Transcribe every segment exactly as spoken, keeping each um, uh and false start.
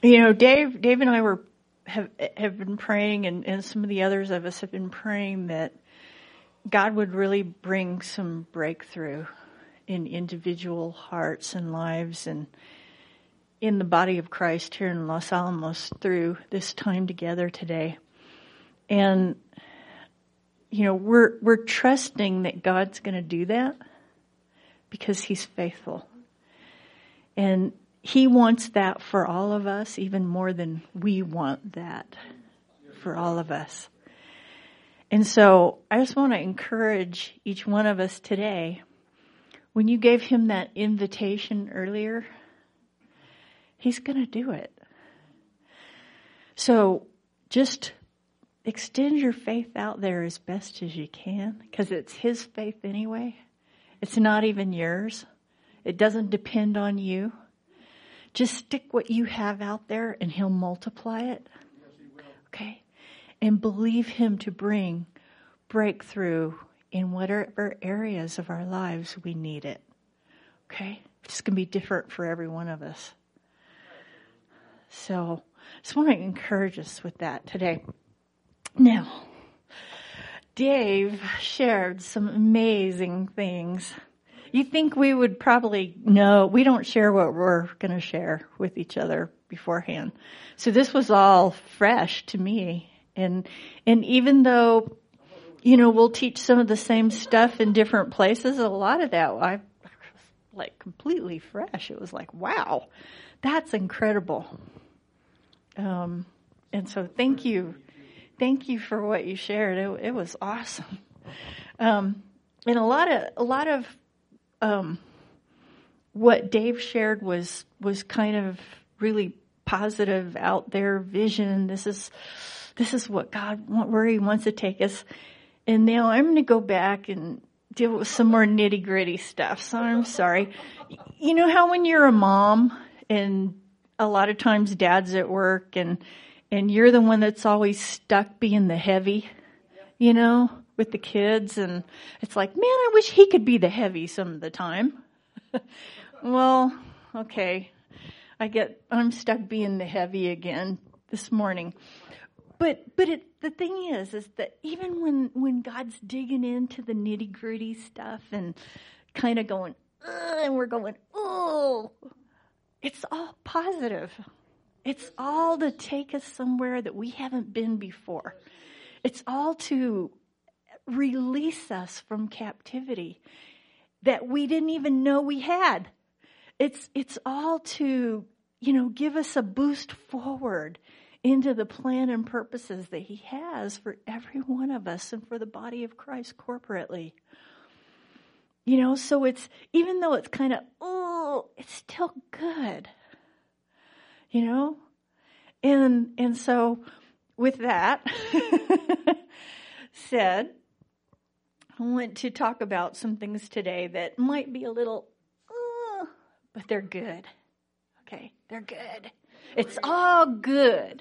You know, Dave, Dave and I were have have been praying, and, and some of the others of us have been praying that God would really bring some breakthrough in individual hearts and lives and in the body of Christ here in Los Alamos through this time together today. And, you know, we're we're trusting that God's going to do that because He's faithful. And He wants that for all of us even more than we want that for all of us. And so I just want to encourage each one of us today, when you gave Him that invitation earlier, He's going to do it. So just extend your faith out there as best as you can, because it's His faith anyway. It's not even yours. It doesn't depend on you. Just stick what you have out there and He'll multiply it. Okay? And believe Him to bring breakthrough in whatever areas of our lives we need it. Okay? It's going to be different for every one of us. So, I just want to encourage us with that today. Now, Dave shared some amazing things. You think we would probably know, we don't share what we're going to share with each other beforehand. So this was all fresh to me. And, and even though, you know, we'll teach some of the same stuff in different places, a lot of that, I was like completely fresh. It was like, wow, that's incredible. Um, and so thank you. Thank you for what you shared. It, it was awesome. Um, and a lot of, a lot of, Um, what Dave shared was was kind of really positive, out there vision. This is this is what God where He wants to take us. And now I'm going to go back and deal with some more nitty gritty stuff. So I'm sorry. You know how when you're a mom and a lot of times Dad's at work and and you're the one that's always stuck being the heavy, you know, with the kids, and it's like, man, I wish he could be the heavy some of the time. Well, okay, I get, I'm stuck being the heavy again this morning. But but it, the thing is, is that even when, when God's digging into the nitty gritty stuff and kind of going, and we're going, oh, it's all positive. It's all to take us somewhere that we haven't been before. It's all to release us from captivity that we didn't even know we had. It's it's all to, you know, give us a boost forward into the plan and purposes that He has for every one of us and for the body of Christ corporately. You know, so it's, even though it's kind of, oh, it's still good. You know? And and so with that said, I want to talk about some things today that might be a little, uh, but they're good. Okay, they're good. It's all good.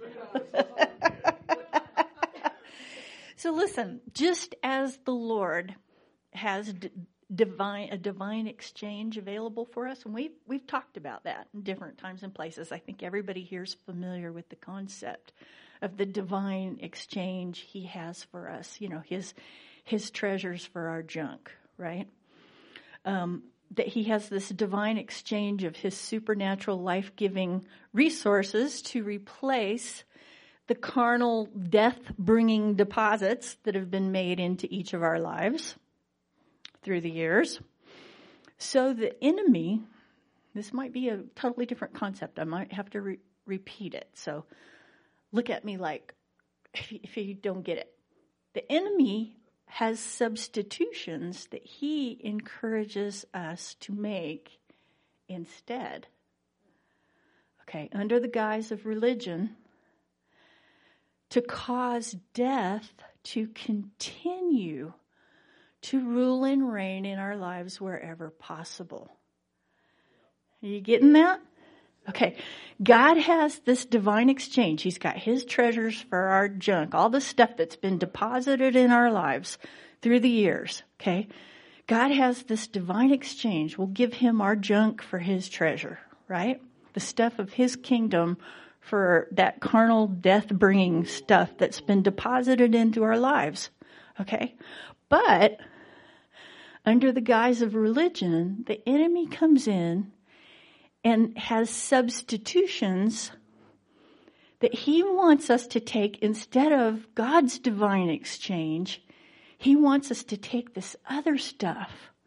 So listen, just as the Lord has d- divine a divine exchange available for us, and we've we've talked about that in different times and places. I think everybody here is familiar with the concept of the divine exchange He has for us. You know, His His treasures for our junk, right? Um, that He has this divine exchange of His supernatural life-giving resources to replace the carnal death-bringing deposits that have been made into each of our lives through the years. So the enemy, this might be a totally different concept. I might have to re- repeat it. So look at me like, if you, if you don't get it. The enemy has substitutions that he encourages us to make instead. Okay, under the guise of religion, to cause death to continue to rule and reign in our lives wherever possible. Are you getting that? Okay, God has this divine exchange. He's got His treasures for our junk, all the stuff that's been deposited in our lives through the years, okay? God has this divine exchange. We'll give Him our junk for His treasure, right? The stuff of His kingdom for that carnal death-bringing stuff that's been deposited into our lives. Okay? But under the guise of religion, the enemy comes in and has substitutions that he wants us to take instead of God's divine exchange. He wants us to take this other stuff.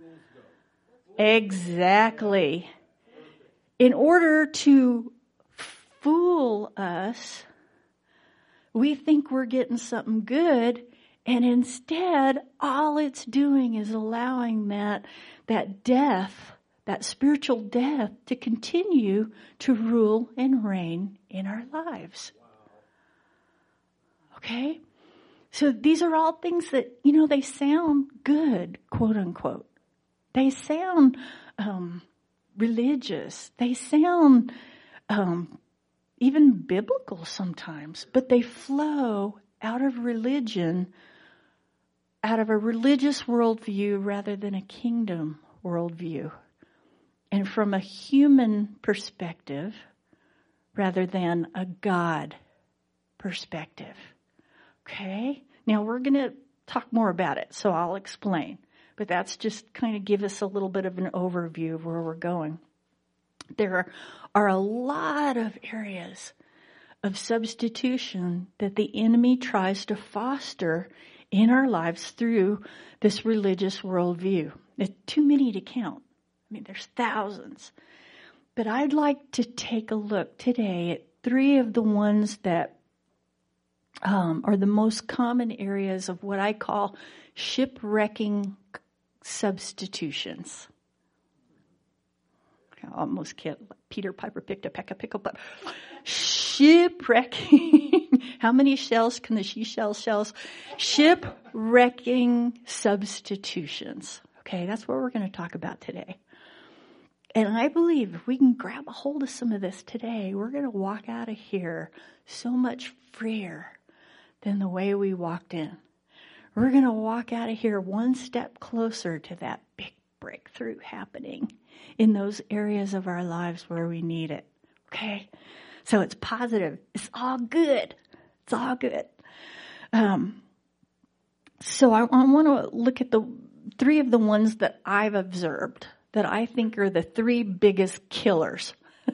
Exactly. In order to fool us, we think we're getting something good, and instead, all it's doing is allowing that, that death, that spiritual death, to continue to rule and reign in our lives. Okay? So these are all things that, you know, they sound good, quote unquote. They sound um, religious. They sound um, even biblical sometimes, but they flow out of religion, out of a religious worldview rather than a kingdom worldview, and from a human perspective rather than a God perspective. Okay? Now we're going to talk more about it, so I'll explain. But that's just kind of give us a little bit of an overview of where we're going. There are, are a lot of areas of substitution that the enemy tries to foster in our lives through this religious worldview. There's too many to count. I mean, there's thousands. But I'd like to take a look today at three of the ones that um, are the most common areas of what I call shipwrecking substitutions. I almost can't. Peter Piper picked a peck of pickle, but shipwrecking. How many shells can the seashell shells? Shipwrecking substitutions. Okay, that's what we're going to talk about today. And I believe if we can grab a hold of some of this today, we're going to walk out of here so much freer than the way we walked in. We're going to walk out of here one step closer to that big breakthrough happening in those areas of our lives where we need it. Okay? So it's positive. It's all good. It's all good. Um, so I, I want to look at the three of the ones that I've observed that I think are the three biggest killers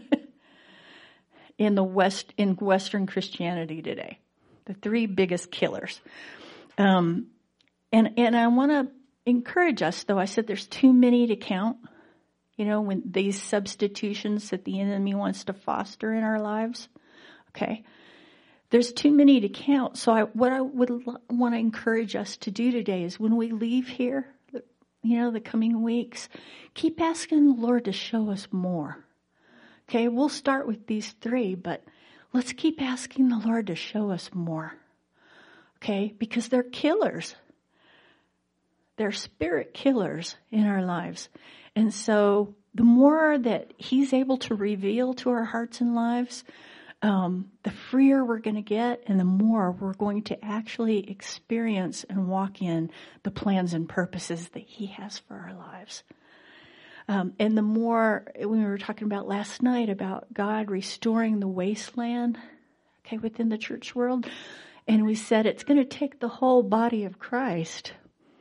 in the West, in Western Christianity today. The three biggest killers. Um, and, and I want to encourage us, though I said there's too many to count, you know, when these substitutions that the enemy wants to foster in our lives. Okay. There's too many to count. So I, what I would l- want to encourage us to do today is when we leave here, you know, the coming weeks, keep asking the Lord to show us more. Okay. We'll start with these three, but let's keep asking the Lord to show us more. Okay. Because they're killers. They're spirit killers in our lives. And so the more that He's able to reveal to our hearts and lives, um, the freer we're going to get and the more we're going to actually experience and walk in the plans and purposes that He has for our lives. Um, and the more, when we were talking about last night about God restoring the wasteland, okay, within the church world, and we said it's going to take the whole body of Christ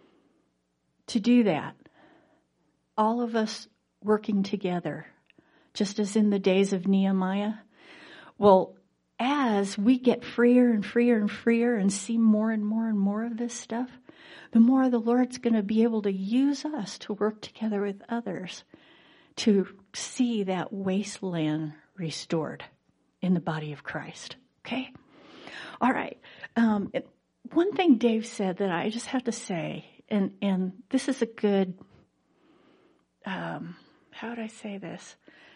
to do that. All of us working together, just as in the days of Nehemiah. Well, as we get freer and freer and freer and see more and more and more of this stuff, the more the Lord's going to be able to use us to work together with others to see that wasteland restored in the body of Christ. Okay? All right. Um, it, one thing Dave said that I just have to say, and, and this is a good, um, how would I say this?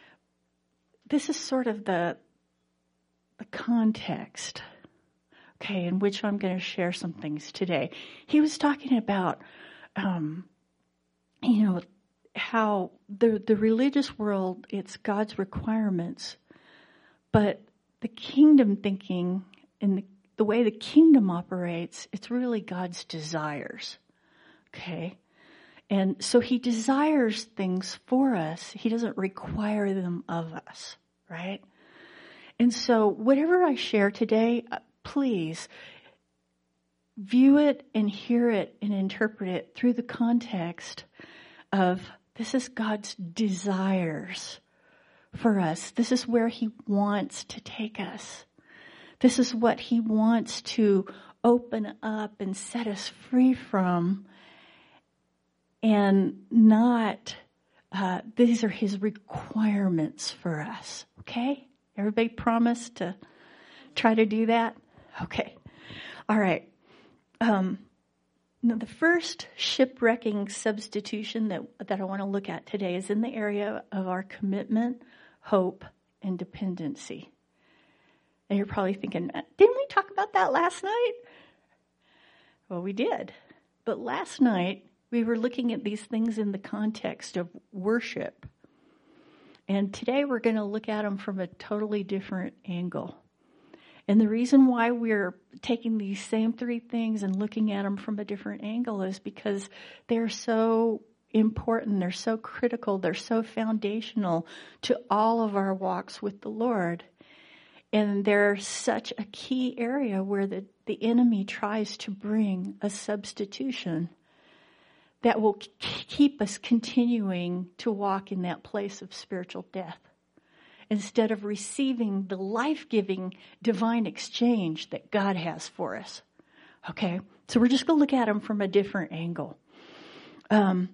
This is sort of the, the context, okay, in which I'm going to share some things today. He was talking about, um, you know, how the the religious world, it's God's requirements, but the kingdom thinking and the, the way the kingdom operates, it's really God's desires, okay? And so He desires things for us. He doesn't require them of us, right? And so whatever I share today, please view it and hear it and interpret it through the context of this is God's desires for us. This is where he wants to take us. This is what he wants to open up and set us free from. And not, uh, these are his requirements for us. Okay? Everybody promise to try to do that? Okay. All right. Um, now the first shipwrecking substitution that, that I want to look at today is in the area of our commitment, hope, and dependency. And you're probably thinking, didn't we talk about that last night? Well, we did. But last night, we were looking at these things in the context of worship. And today we're going to look at them from a totally different angle. And the reason why we're taking these same three things and looking at them from a different angle is because they're so important, they're so critical, they're so foundational to all of our walks with the Lord. And they're such a key area where the, the enemy tries to bring a substitution that will k- keep us continuing to walk in that place of spiritual death, instead of receiving the life-giving divine exchange that God has for us. Okay? So we're just going to look at them from a different angle. Um,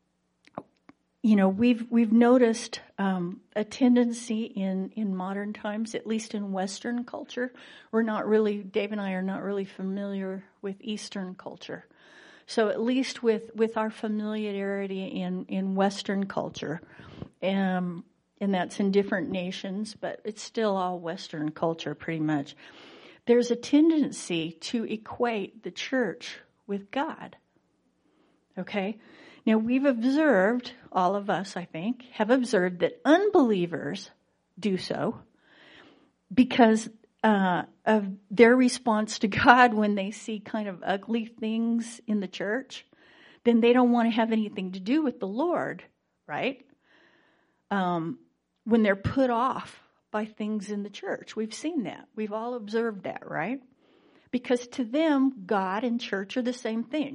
you know, we've we've noticed um, a tendency in, in modern times, at least in Western culture. We're not really, Dave and I are not really familiar with Eastern culture. So at least with, with our familiarity in, in Western culture, um, and that's in different nations, but it's still all Western culture pretty much, there's a tendency to equate the church with God. Okay? Now we've observed, all of us I think, have observed that unbelievers do so because uh, of their response to God when they see kind of ugly things in the church. Then they don't want to have anything to do with the Lord, right? Um, when they're put off by things in the church. We've seen that. We've all observed that, right? Because to them, God and church are the same thing.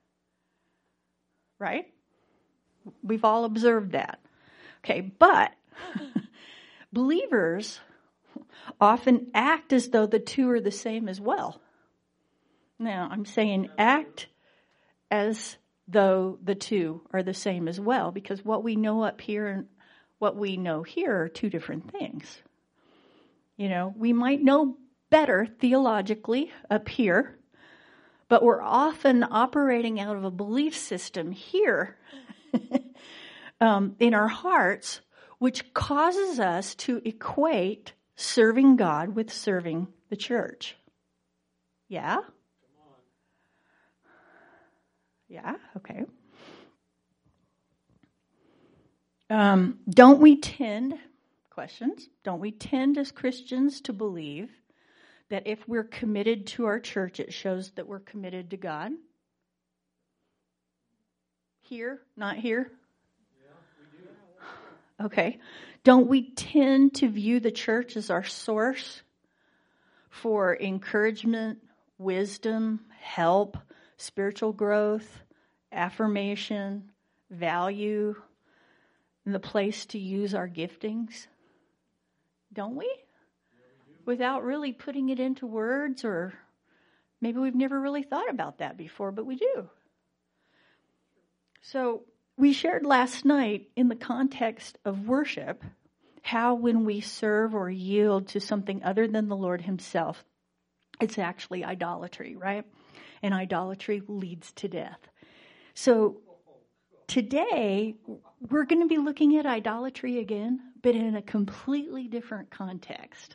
Right? We've all observed that. Okay, but believers often act as though the two are the same as well. Now, I'm saying act as though the two are the same as well, because what we know up here and what we know here are two different things. You know, we might know better theologically up here, but we're often operating out of a belief system here um, in our hearts, which causes us to equate serving God with serving the church. Yeah? Yeah, okay. Um, don't we tend, questions, don't we tend as Christians to believe that if we're committed to our church, it shows that we're committed to God? Here, not here? Yeah, we do. Okay. Don't we tend to view the church as our source for encouragement, wisdom, help, spiritual growth, affirmation, value, and the place to use our giftings? Don't we? Without really putting it into words, or maybe we've never really thought about that before, but we do. So we shared last night in the context of worship how when we serve or yield to something other than the Lord himself, it's actually idolatry, right? And idolatry leads to death. So today we're going to be looking at idolatry again, but in a completely different context.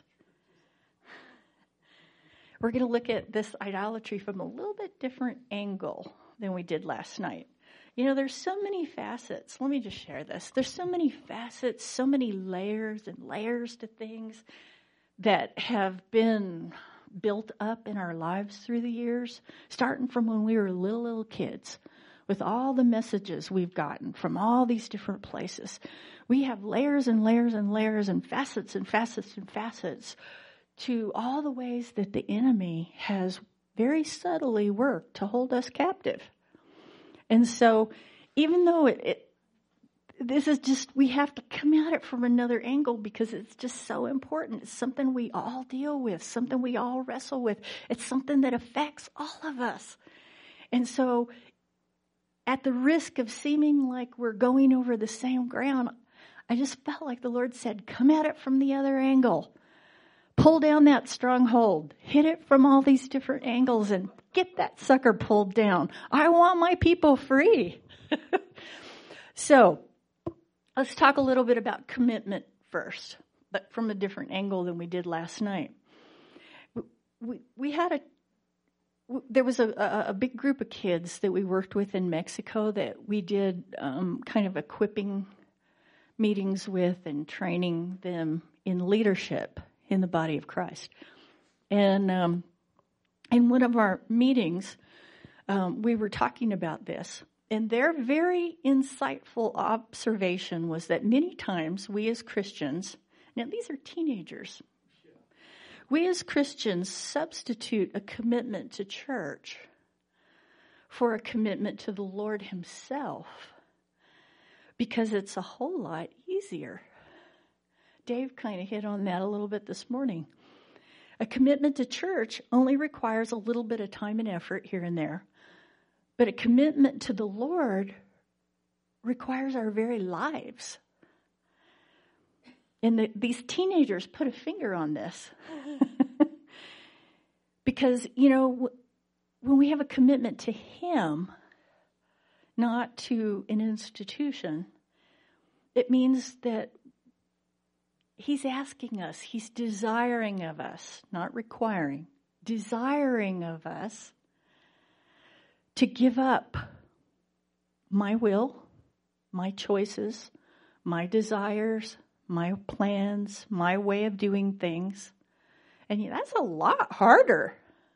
We're going to look at this idolatry from a little bit different angle than we did last night. You know, there's so many facets. Let me just share this. There's so many facets, so many layers and layers to things that have been built up in our lives through the years, starting from when we were little, little kids, with all the messages we've gotten from all these different places. We have layers and layers and layers and facets and facets and facets to all the ways that the enemy has very subtly worked to hold us captive. And so even though it, it this is just, we have to come at it from another angle because it's just so important. It's something we all deal with, something we all wrestle with. It's something that affects all of us. And so at the risk of seeming like we're going over the same ground, I just felt like the Lord said, come at it from the other angle. Pull down that stronghold. Hit it from all these different angles and get that sucker pulled down. I want my people free. So, let's talk a little bit about commitment first, but from a different angle than we did last night. We we had a there was a, a, a big group of kids that we worked with in Mexico that we did um, kind of equipping meetings with and training them in leadership in the body of Christ. And um, in one of our meetings, um, we were talking about this. And their very insightful observation was that many times we as Christians, now these are teenagers, we as Christians substitute a commitment to church for a commitment to the Lord himself because it's a whole lot easier. Dave kind of hit on that a little bit this morning. A commitment to church only requires a little bit of time and effort here and there. But a commitment to the Lord requires our very lives. And the, these teenagers put a finger on this. Because, you know, when we have a commitment to him, not to an institution, it means that he's asking us, he's desiring of us, not requiring, desiring of us to give up my will, my choices, my desires, my plans, my way of doing things. And that's a lot harder.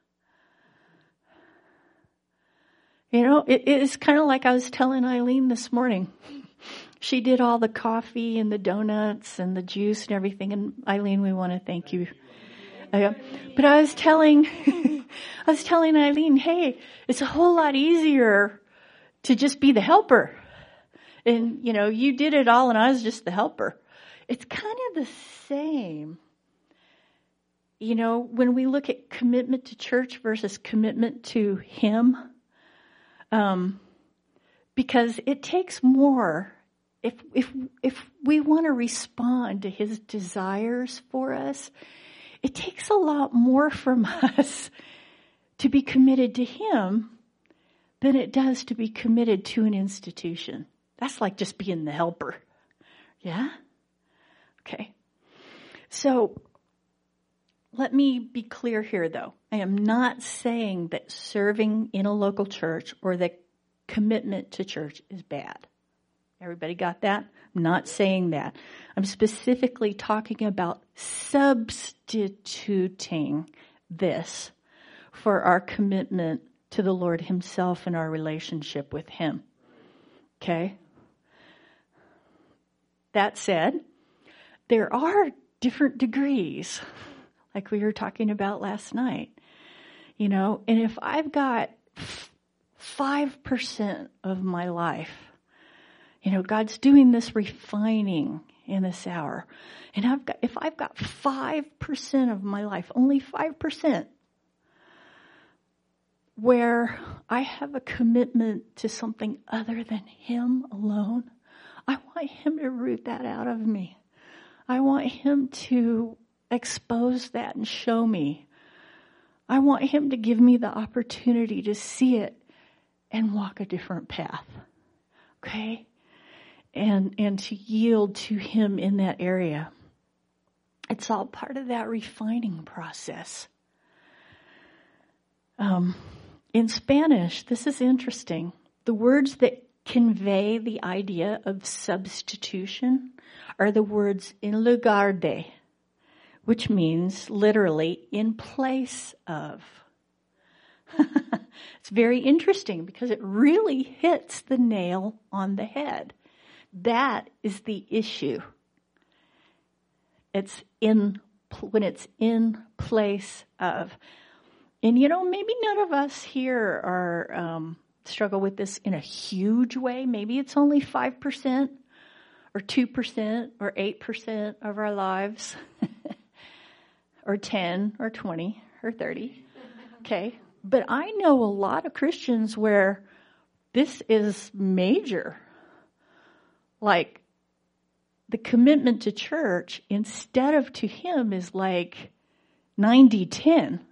You know, it is kind of like I was telling Eileen this morning. She did all the coffee and the donuts and the juice and everything. And Eileen, we want to thank you. Uh, but I was telling, I was telling Eileen, hey, it's a whole lot easier to just be the helper. And, you know, you did it all and I was just the helper. It's kind of the same. You know, when we look at commitment to church versus commitment to him, um, because it takes more. If, if, if we want to respond to his desires for us, it takes a lot more from us to be committed to him than it does to be committed to an institution. That's like just being the helper. Yeah? Okay. So, let me be clear here though. I am not saying that serving in a local church or that commitment to church is bad. Everybody got that? I'm not saying that. I'm specifically talking about substituting this for our commitment to the Lord himself and our relationship with him. Okay? That said, there are different degrees, like we were talking about last night. You know, and if I've got five percent of my life, you know, God's doing this refining in this hour. And I've got, if I've got five percent of my life, only five percent, where I have a commitment to something other than him alone, I want him to root that out of me. I want him to expose that and show me. I want him to give me the opportunity to see it and walk a different path. Okay? And and to yield to him in that area. It's all part of that refining process. Um, in Spanish, this is interesting. The words that convey the idea of substitution are the words en lugar de, which means literally in place of. It's very interesting because it really hits the nail on the head. That is the issue. It's in, when it's in place of. And you know, maybe none of us here are, um, struggle with this in a huge way. Maybe it's only five percent or two percent or eight percent of our lives. Or ten or twenty or thirty. Okay. But I know a lot of Christians where this is major. Like the commitment to church instead of to him is like ninety ten.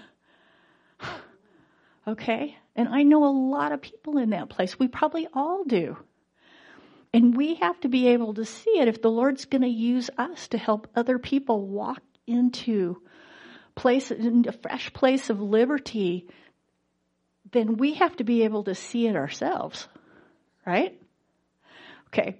Okay. And I know a lot of people in that place. We probably all do. And we have to be able to see it if the Lord's going to use us to help other people walk into place, a fresh place of liberty, then we have to be able to see it ourselves, right? Okay.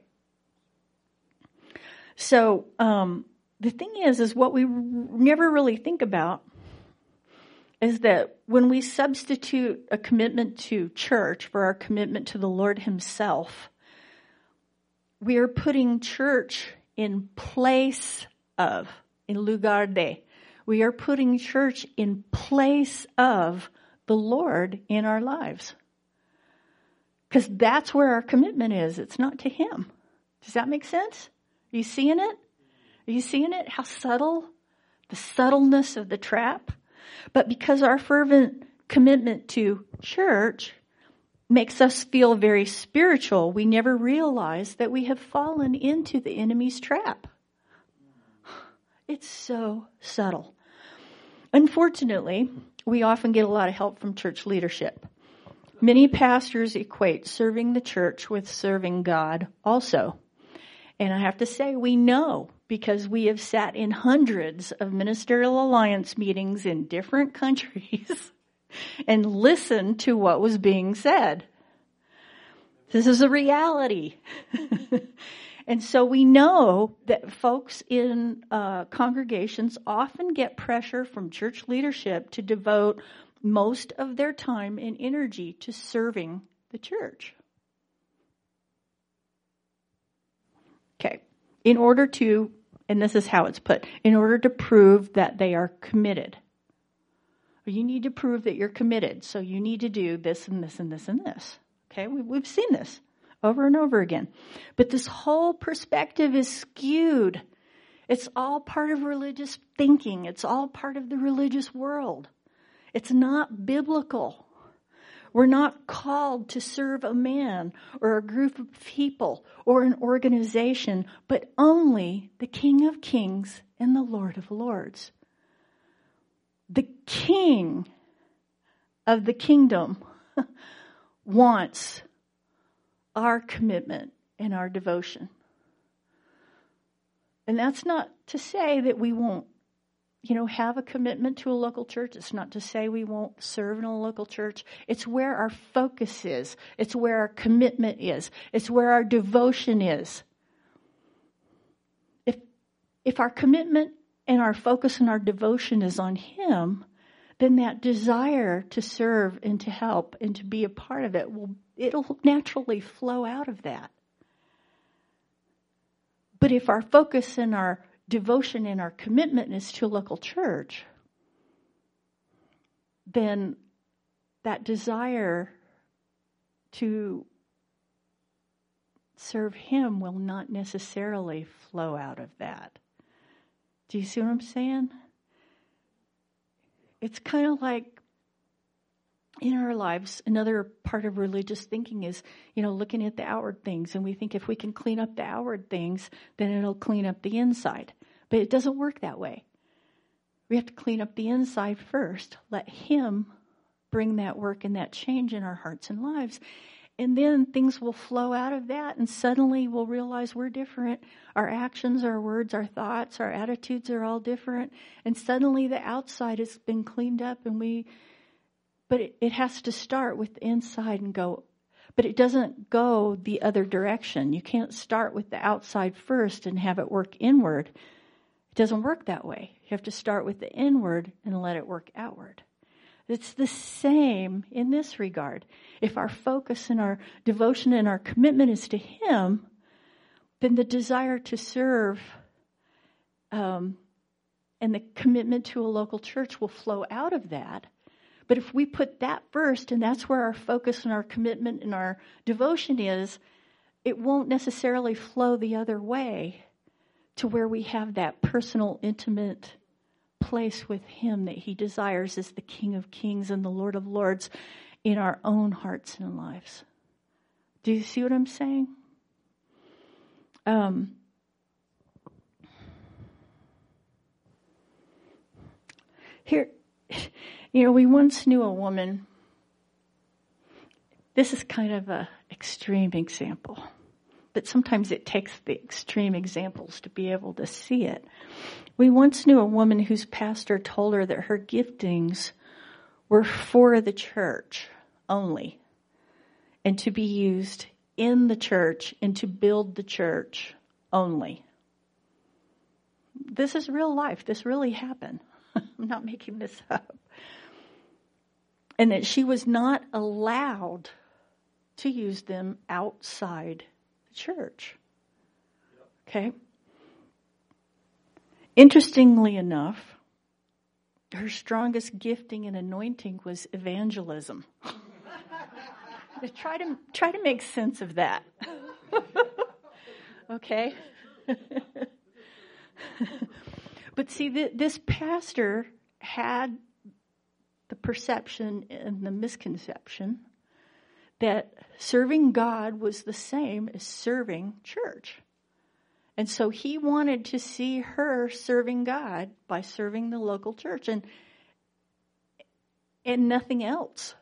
So um, the thing is, is what we never really think about is that when we substitute a commitment to church for our commitment to the Lord himself, we are putting church in place of, in lugar de. We are putting church in place of the Lord in our lives. Because that's where our commitment is. It's not to him. Does that make sense? Are you seeing it? Are you seeing it? How subtle? The subtleness of the trap. But because our fervent commitment to church makes us feel very spiritual, we never realize that we have fallen into the enemy's trap. It's so subtle. Unfortunately, we often get a lot of help from church leadership. Many pastors equate serving the church with serving God also. And I have to say, we know because we have sat in hundreds of ministerial alliance meetings in different countries and listened to what was being said. This is a reality. And so we know that folks in uh, congregations often get pressure from church leadership to devote most of their time and energy to serving the church. Okay. In order to, and this is how it's put, in order to prove that they are committed. You need to prove that you're committed. So you need to do this and this and this and this. Okay. We, we've seen this over and over again. But this whole perspective is skewed. It's all part of religious thinking. It's all part of the religious world. It's not biblical. We're not called to serve a man or a group of people or an organization, but only the King of Kings and the Lord of Lords. The King of the kingdom wants our commitment and our devotion. And that's not to say that we won't, you know, have a commitment to a local church. It's not to say we won't serve in a local church. It's where our focus is. It's where our commitment is. It's where our devotion is. If, if our commitment and our focus and our devotion is on him, then that desire to serve and to help and to be a part of it will, it'll naturally flow out of that. But if our focus and our devotion and our commitment is to a local church, then that desire to serve him will not necessarily flow out of that. Do you see what I'm saying? It's kind of like in our lives, another part of religious thinking is, you know, looking at the outward things. And we think if we can clean up the outward things, then it'll clean up the inside. But it doesn't work that way. We have to clean up the inside first. Let him bring that work and that change in our hearts and lives. And then things will flow out of that. And suddenly we'll realize we're different. Our actions, our words, our thoughts, our attitudes are all different. And suddenly the outside has been cleaned up and we... But it, it has to start with the inside and go, but it doesn't go the other direction. You can't start with the outside first and have it work inward. It doesn't work that way. You have to start with the inward and let it work outward. It's the same in this regard. If our focus and our devotion and our commitment is to him, then the desire to serve um, and the commitment to a local church will flow out of that. But if we put that first, and that's where our focus and our commitment and our devotion is, it won't necessarily flow the other way to where we have that personal, intimate place with Him that He desires as the King of Kings and the Lord of Lords in our own hearts and lives. Do you see what I'm saying? Um, here, you know, we once knew a woman. This is kind of an extreme example, but sometimes it takes the extreme examples to be able to see it. We once knew a woman whose pastor told her that her giftings were for the church only, and to be used in the church and to build the church only. This is real life. This really happened. I'm not making this up. And that she was not allowed to use them outside the church. Okay? Interestingly enough, her strongest gifting and anointing was evangelism. try to try to make sense of that. Okay? But see, th- this pastor had the perception and the misconception that serving God was the same as serving church. And so he wanted to see her serving God by serving the local church and and nothing else.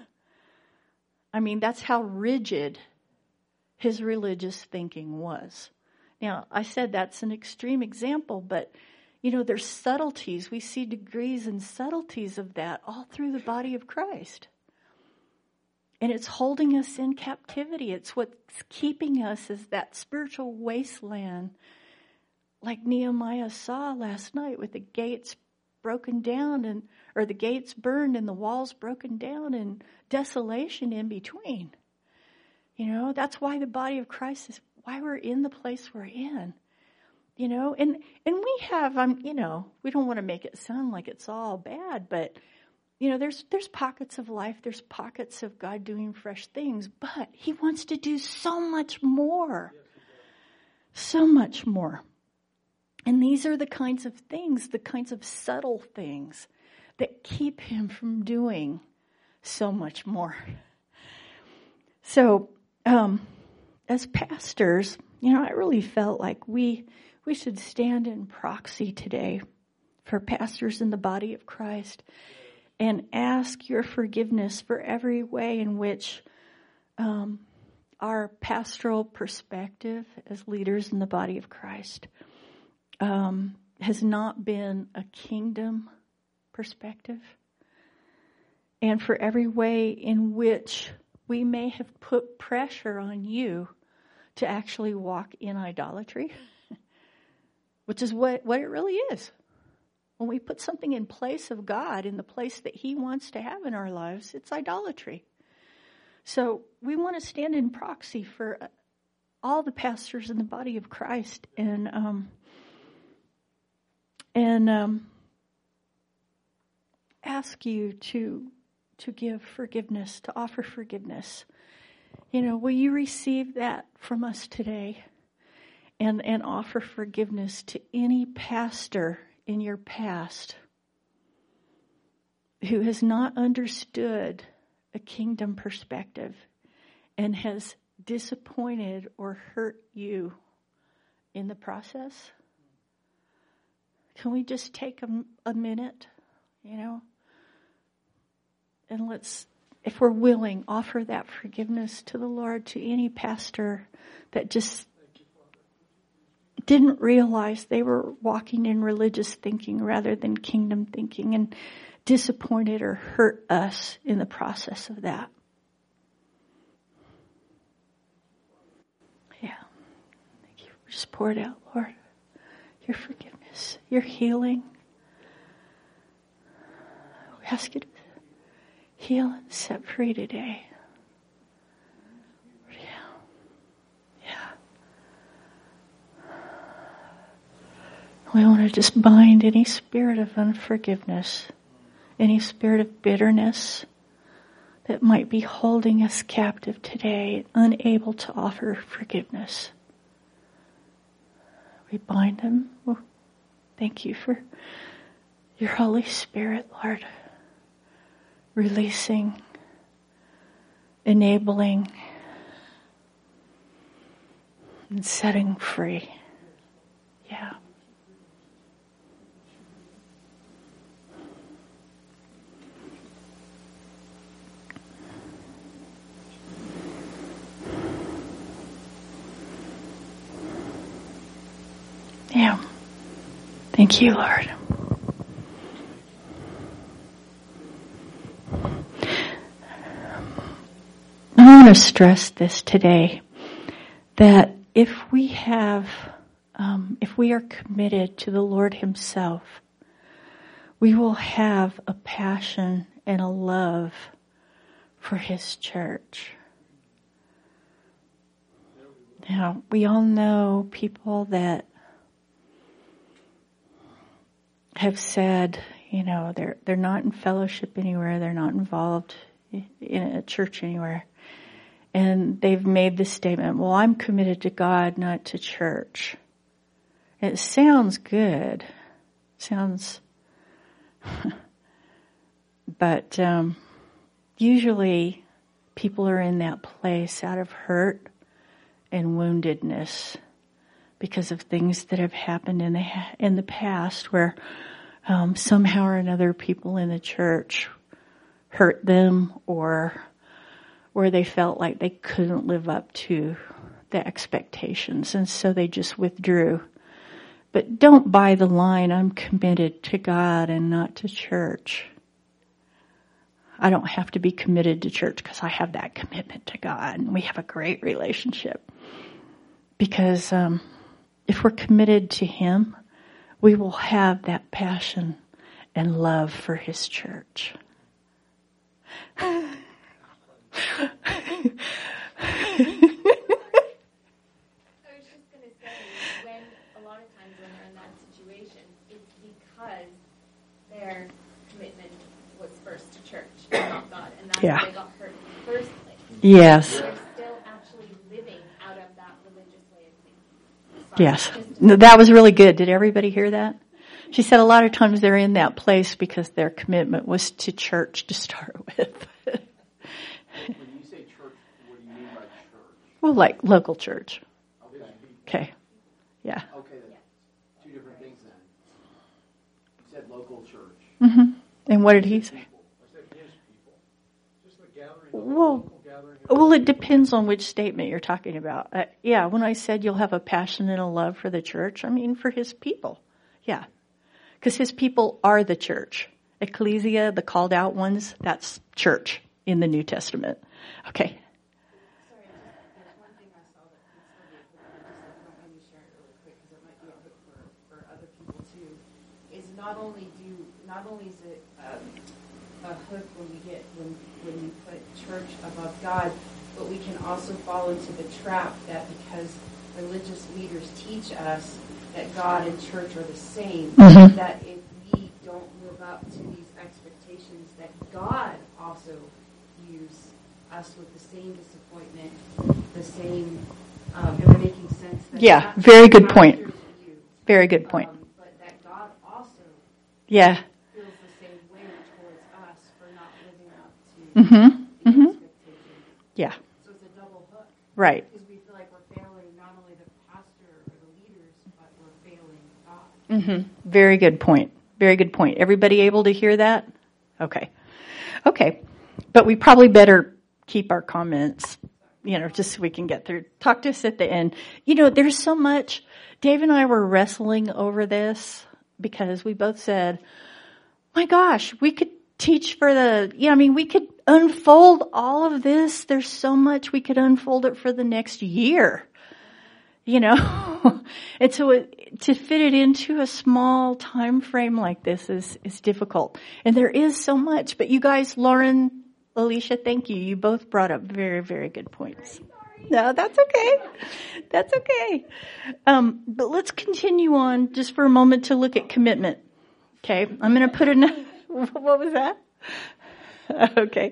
I mean, that's how rigid his religious thinking was. Now, I said that's an extreme example, but, you know, there's subtleties. We see degrees and subtleties of that all through the body of Christ. And it's holding us in captivity. It's what's keeping us as that spiritual wasteland, like Nehemiah saw last night with the gates broken down, and or the gates burned and the walls broken down and desolation in between. You know, that's why the body of Christ is why we're in the place we're in. You know, and and we have, um, you know, we don't want to make it sound like it's all bad, but you know, there's there's pockets of life, there's pockets of God doing fresh things, but He wants to do so much more. So much more. And these are the kinds of things, the kinds of subtle things that keep Him from doing so much more. So, um, as pastors, you know, I really felt like we we should stand in proxy today for pastors in the body of Christ and ask your forgiveness for every way in which um, our pastoral perspective as leaders in the body of Christ um, has not been a kingdom perspective, and for every way in which we may have put pressure on you to actually walk in idolatry, which is what, what it really is. When we put something in place of God, in the place that He wants to have in our lives, it's idolatry. So we want to stand in proxy for all the pastors in the body of Christ and um, and um, ask you to to give forgiveness, to offer forgiveness. You know, will you receive that from us today and, and offer forgiveness to any pastor in your past who has not understood a kingdom perspective and has disappointed or hurt you in the process? Can we just take a, a minute, you know, and let's, if we're willing, offer that forgiveness to the Lord, to any pastor that just didn't realize they were walking in religious thinking rather than kingdom thinking and disappointed or hurt us in the process of that. Yeah. Thank you. Just pour it out, Lord. Your forgiveness, your healing. We ask you to heal and set free today. Yeah. Yeah. We want to just bind any spirit of unforgiveness, any spirit of bitterness that might be holding us captive today, unable to offer forgiveness. We bind them. Oh, thank you for your Holy Spirit, Lord, releasing, enabling, and setting free. Yeah. Yeah. Thank you, Lord. I want to stress this today, that if we have, um, if we are committed to the Lord Himself, we will have a passion and a love for His church. Now, we all know people that have said, you know, they're they're not in fellowship anywhere, they're not involved in a church anywhere. And they've made this statement, well, I'm committed to God, not to church. It sounds good. Sounds, but um, usually people are in that place out of hurt and woundedness because of things that have happened in the in the past, where um, somehow or another people in the church hurt them, or where they felt like they couldn't live up to the expectations, and so they just withdrew. But don't buy the line, I'm committed to God and not to church. I don't have to be committed to church because I have that commitment to God and we have a great relationship. Because um, if we're committed to Him, we will have that passion and love for His church. I was just going to say, when a lot of times when they're in that situation, it's because their commitment was first to church, not God, and that's Yeah. why they got hurt in the first place. Yes. They're still actually living out of that religious way of thinking. Sorry, Yes. just- No, that was really good. Did everybody hear that? She said a lot of times they're in that place because their commitment was to church to start with. When you say church, what do you mean by church? Well, like local church. Okay. Okay. Yeah. Okay, that's two different things then. You said local church. hmm And what did he say? People. I said his people. Just the gathering. Well, local gathering. well, it depends on which statement you're talking about. Uh, yeah, when I said you'll have a passion and a love for the church, I mean for His people. Yeah. Because His people are the church. Ecclesia, the called out ones, that's church in the New Testament. Okay. Sorry, just, there's one thing I saw that could still be a hook, but I just don't let me share it really quick because it might be a hook for, for other people too. Is not only do not only is it um, a hook when we get when when we put church above God, but we can also fall into the trap that because religious leaders teach us that God and church are the same, Mhm. that if we don't live up to these expectations, that God also views us with the same disappointment, the same, um, am I making sense? That Yeah, not- very good not point. here's you, Very good point. um, but that God also Yeah. feels the same way towards us for not living up to Mm-hmm. the Mm-hmm. expectations. Yeah. So it's a double hook. Right. Because we feel like we're failing not only the pastor or the leaders, but we're failing God. Mm-hmm. Very good point. Very good point. Everybody able to hear that? Okay. Okay. But we probably better keep our comments, you know, just so we can get through. Talk to us at the end. You know, there's so much. Dave and I were wrestling over this because we both said, my gosh, we could teach for the, yeah, I mean, we could unfold all of this. There's so much we could unfold it for the next year, you know, and so it, to fit it into a small time frame like this is, is difficult. And there is so much, but you guys, Lauren, Alicia, thank you. You both brought up very, very good points. No, that's okay. That's okay. Um, but let's continue on just for a moment to look at commitment. Okay, I'm going to put a. What was that? Okay.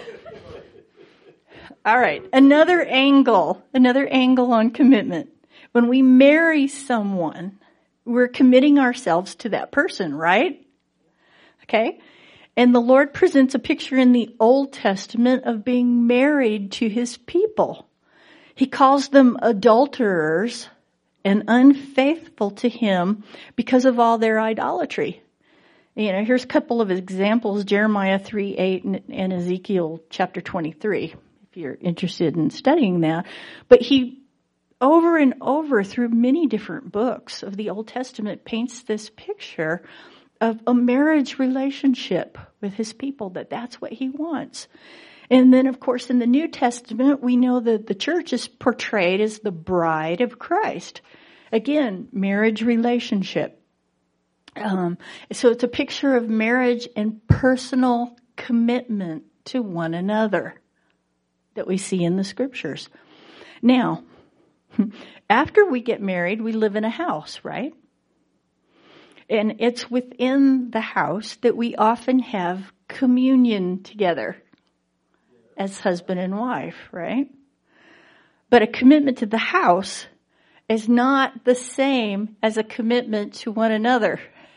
All right. Another angle. Another angle on commitment. When we marry someone, we're committing ourselves to that person, right? Okay. And the Lord presents a picture in the Old Testament of being married to his people. He calls them adulterers and unfaithful to him because of all their idolatry. You know, here's a couple of examples, Jeremiah three eight and, and Ezekiel chapter twenty-three, if you're interested in studying that. But he, over and over through many different books of the Old Testament, paints this picture of a marriage relationship with his people, that that's what he wants. And then, of course, in the New Testament, we know that the church is portrayed as the bride of Christ. Again, marriage relationship. Um, so it's a picture of marriage and personal commitment to one another that we see in the scriptures. Now, after we get married, we live in a house, right? And it's within the house that we often have communion together as husband and wife, right? But a commitment to the house is not the same as a commitment to one another.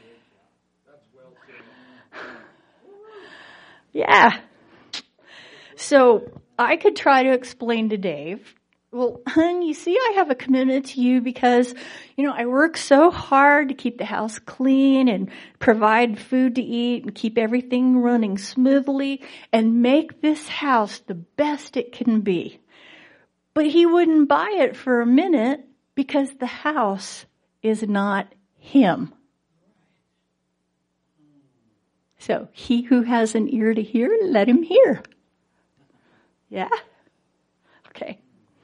Yeah. So I could try to explain to Dave, well, hon, you see, I have a commitment to you because, you know, I work so hard to keep the house clean and provide food to eat and keep everything running smoothly and make this house the best it can be. But he wouldn't buy it for a minute because the house is not him. So he who has an ear to hear, let him hear. Yeah? Okay.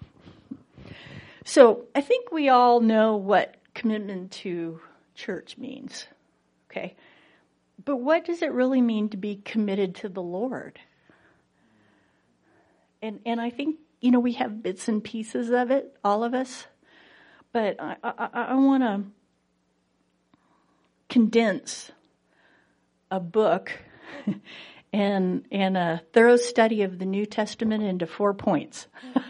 So I think we all know what commitment to church means, okay? But what does it really mean to be committed to the Lord? And and I think, you know, we have bits and pieces of it, all of us. But I, I, I want to condense a book and, and a thorough study of the New Testament into four points.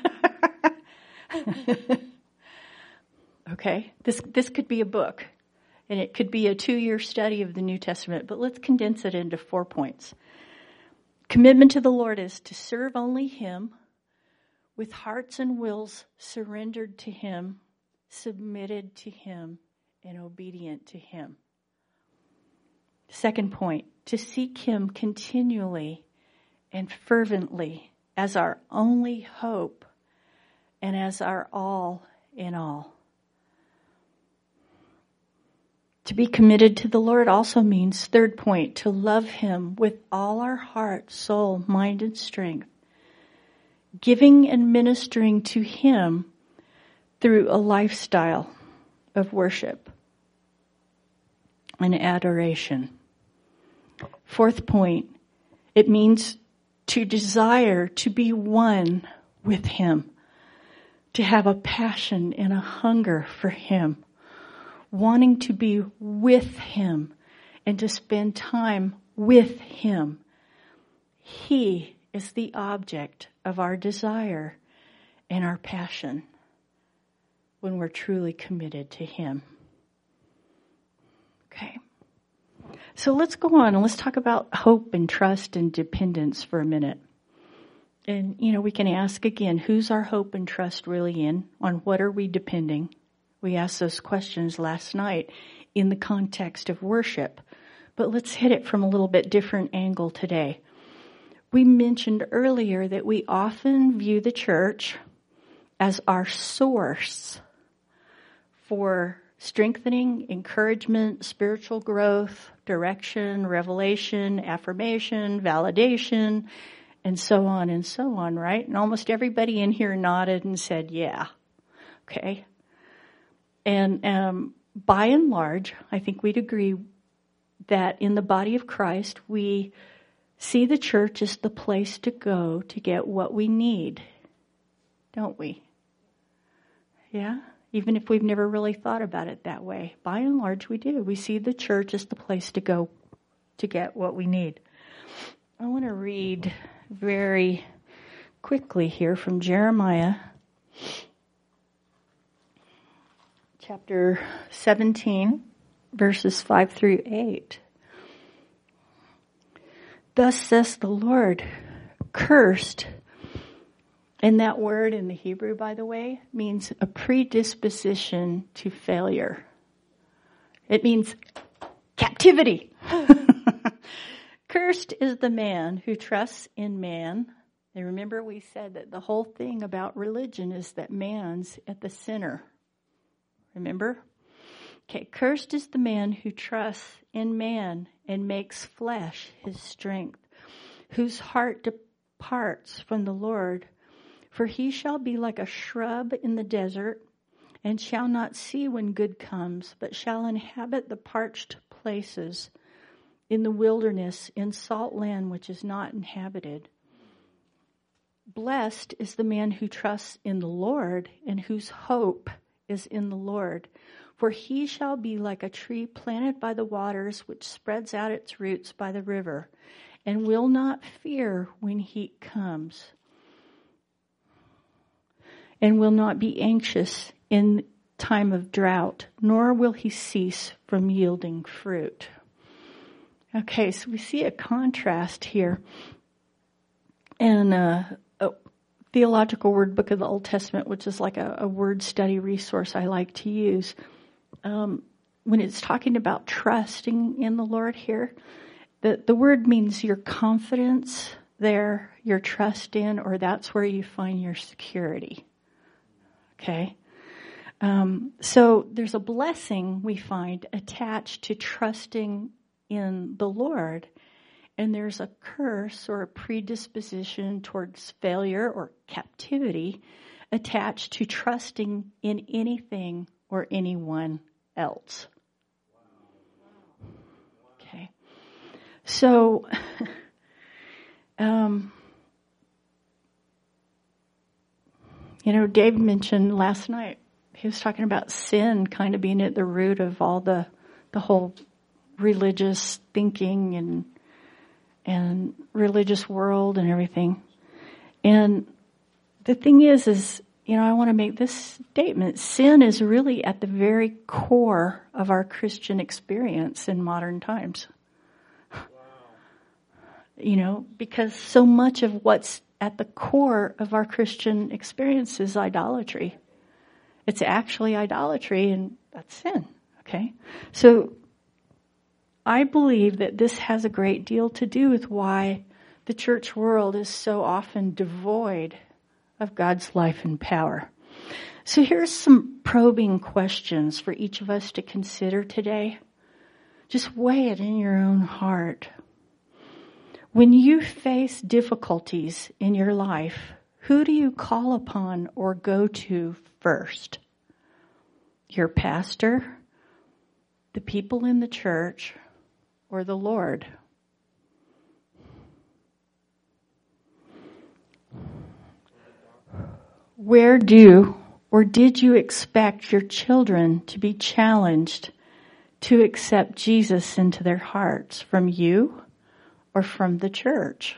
Okay, this this could be a book, and it could be a two-year study of the New Testament, but let's condense it into four points. Commitment to the Lord is to serve only him, with hearts and wills surrendered to him, submitted to him, and obedient to him. Second point, to seek him continually and fervently as our only hope and as our all in all. To be committed to the Lord also means, third point, to love him with all our heart, soul, mind, and strength, giving and ministering to him through a lifestyle of worship and adoration. Fourth point, it means to desire to be one with him, to have a passion and a hunger for him, wanting to be with him and to spend time with him. He is the object of our desire and our passion when we're truly committed to him. Okay. So let's go on and let's talk about hope and trust and dependence for a minute. And, you know, we can ask again, who's our hope and trust really in? On what are we depending? We asked those questions last night in the context of worship. But let's hit it from a little bit different angle today. We mentioned earlier that we often view the church as our source for strengthening, encouragement, spiritual growth, direction, revelation, affirmation, validation, and so on and so on, right? And almost everybody in here nodded and said, yeah. Okay. And um, by and large, I think we'd agree that in the body of Christ, we see the church as the place to go to get what we need, don't we? Yeah? Even if we've never really thought about it that way. By and large, we do. We see the church as the place to go to get what we need. I want to read very quickly here from Jeremiah chapter seventeen, verses five through eight. Thus says the Lord, cursed, and that word in the Hebrew, by the way, means a predisposition to failure. It means captivity. Cursed is the man who trusts in man. And remember we said that the whole thing about religion is that man's at the center. Remember? Okay, cursed is the man who trusts in man and makes flesh his strength, whose heart departs from the Lord. For he shall be like a shrub in the desert, and shall not see when good comes, but shall inhabit the parched places in the wilderness, in salt land which is not inhabited. Blessed is the man who trusts in the Lord, and whose hope is in the Lord. For he shall be like a tree planted by the waters, which spreads out its roots by the river, and will not fear when heat comes, and will not be anxious in time of drought, nor will he cease from yielding fruit. Okay, so we see a contrast here. And uh, a Theological Word Book of the Old Testament, which is like a, a word study resource I like to use. Um, when it's talking about trusting in the Lord here, the, the word means your confidence there, your trust in, or that's where you find your security. Okay? Um, so there's a blessing we find attached to trusting in the Lord, and there's a curse or a predisposition towards failure or captivity attached to trusting in anything or anyone else. Okay. So, um, you know, Dave mentioned last night, he was talking about sin kind of being at the root of all the, the whole religious thinking and and religious world and everything. And the thing is, is, you know, I want to make this statement. Sin is really at the very core of our Christian experience in modern times. Wow. You know, because so much of what's at the core of our Christian experience is idolatry. It's actually idolatry, and that's sin. Okay? So, I believe that this has a great deal to do with why the church world is so often devoid of God's life and power. So here's some probing questions for each of us to consider today. Just weigh it in your own heart. When you face difficulties in your life, who do you call upon or go to first? Your pastor, the people in the church, or the Lord? Where do or did you expect your children to be challenged to accept Jesus into their hearts? From you or from the church?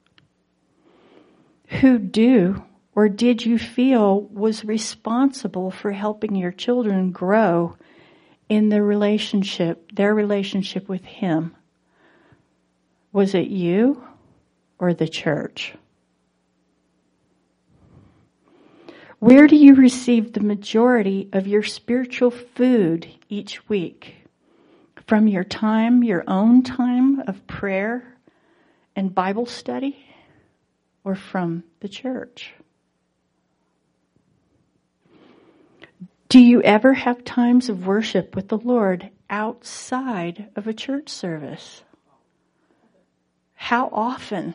Who do or did you feel was responsible for helping your children grow in their relationship, their relationship with Him? Was it you or the church? Where do you receive the majority of your spiritual food each week? From your time, your own time of prayer and Bible study, or from the church? Do you ever have times of worship with the Lord outside of a church service? How often?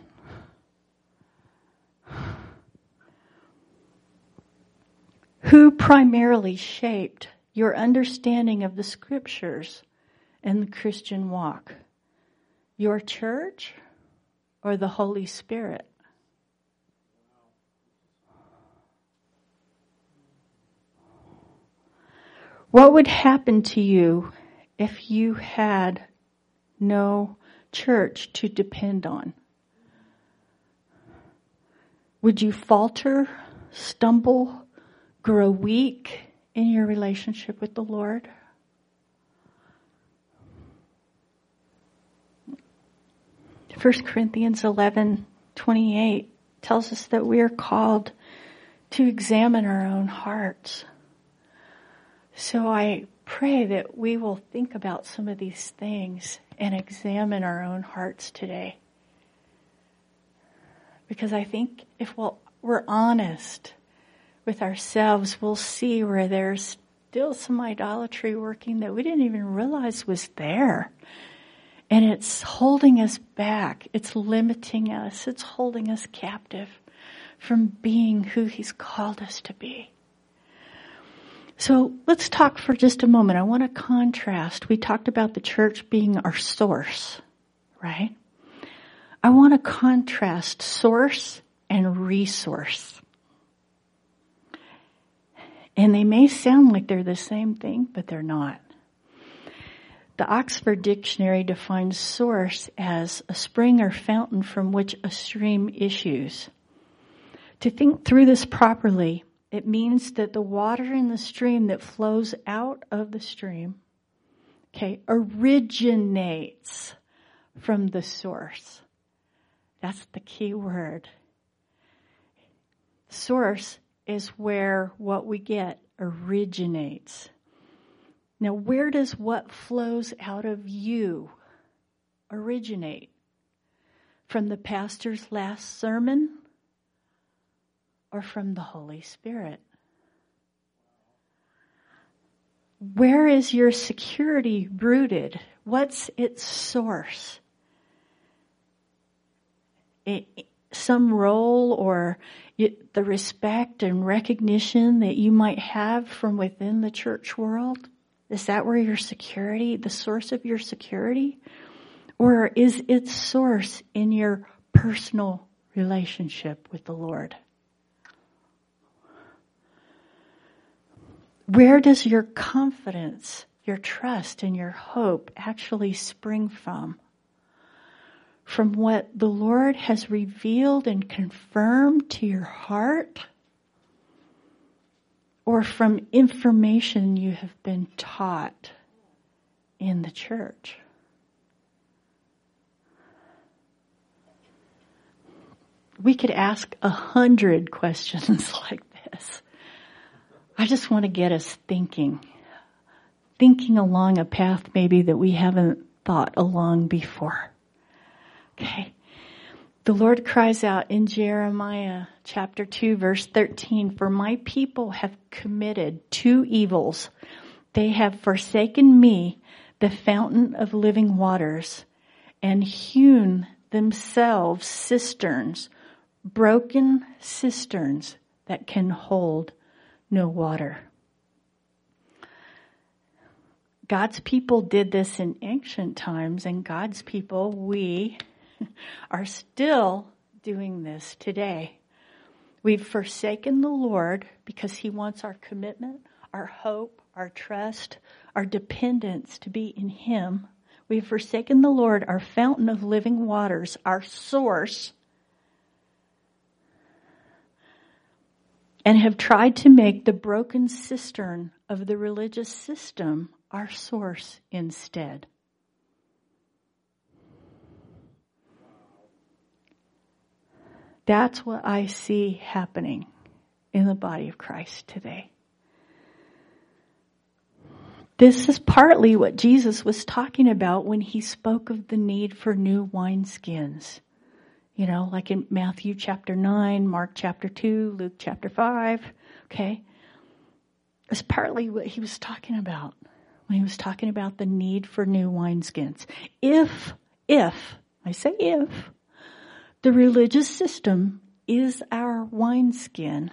Who primarily shaped your understanding of the Scriptures and the Christian walk? Your church or the Holy Spirit? What would happen to you if you had no church to depend on? Would you falter, stumble, grow weak in your relationship with the Lord? First Corinthians eleven twenty-eight tells us that we are called to examine our own hearts. So I pray that we will think about some of these things and examine our own hearts today. Because I think if we'll, we're honest with ourselves, we'll see where there's still some idolatry working that we didn't even realize was there. And it's holding us back. It's limiting us. It's holding us captive from being who He's called us to be. So let's talk for just a moment. I want to contrast. We talked about the church being our source, right? I want to contrast source and resource. And they may sound like they're the same thing, but they're not. The Oxford Dictionary defines source as a spring or fountain from which a stream issues. To think through this properly, it means that the water in the stream that flows out of the stream, okay, originates from the source. That's the key word. Source is where what we get originates. Now, where does what flows out of you originate? From the pastor's last sermon or from the Holy Spirit? Where is your security rooted? What's its source? It, some role or it, the respect and recognition that you might have from within the church world? Is that where your security, the source of your security? Or is its source in your personal relationship with the Lord? Where does your confidence, your trust, and your hope actually spring from? From what the Lord has revealed and confirmed to your heart? Or from information you have been taught in the church? We could ask a hundred questions like this. I just want to get us thinking. Thinking along a path maybe that we haven't thought along before. Okay. The Lord cries out in Jeremiah chapter two, verse thirteen, "For my people have committed two evils. They have forsaken me, the fountain of living waters, and hewn themselves cisterns, broken cisterns that can hold no water." God's people did this in ancient times, and God's people, we, are still doing this today. We've forsaken the Lord because He wants our commitment, our hope, our trust, our dependence to be in Him. We've forsaken the Lord, our fountain of living waters, our source, and have tried to make the broken cistern of the religious system our source instead. That's what I see happening in the body of Christ today. This is partly what Jesus was talking about when He spoke of the need for new wineskins. You know, like in Matthew chapter nine, Mark chapter two, Luke chapter five. Okay? It's partly what He was talking about when He was talking about the need for new wineskins. If, if, I say if, the religious system is our wineskin,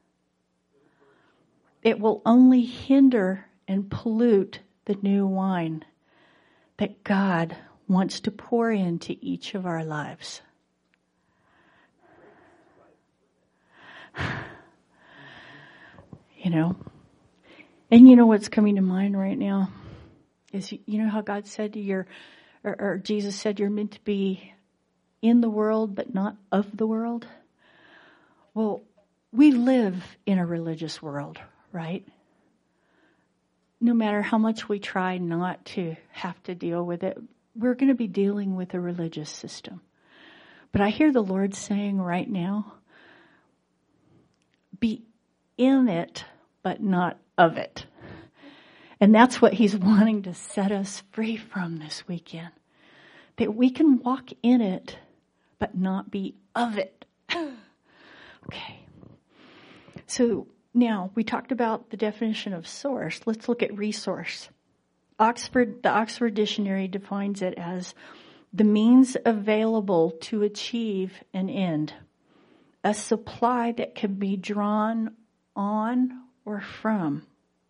it will only hinder and pollute the new wine that God wants to pour into each of our lives. You know, And you know what's coming to mind right now is, you know how God said you're, or, or Jesus said you're meant to be in the world but not of the world? Well, we live in a religious world, right? No matter how much we try not to have to deal with it, we're going to be dealing with a religious system. But I hear the Lord saying right now, be in it, but not of it. And that's what He's wanting to set us free from this weekend. That we can walk in it, but not be of it. Okay. So now we talked about the definition of source. Let's look at resource. Oxford, the Oxford Dictionary defines it as the means available to achieve an end, a supply that can be drawn on or from.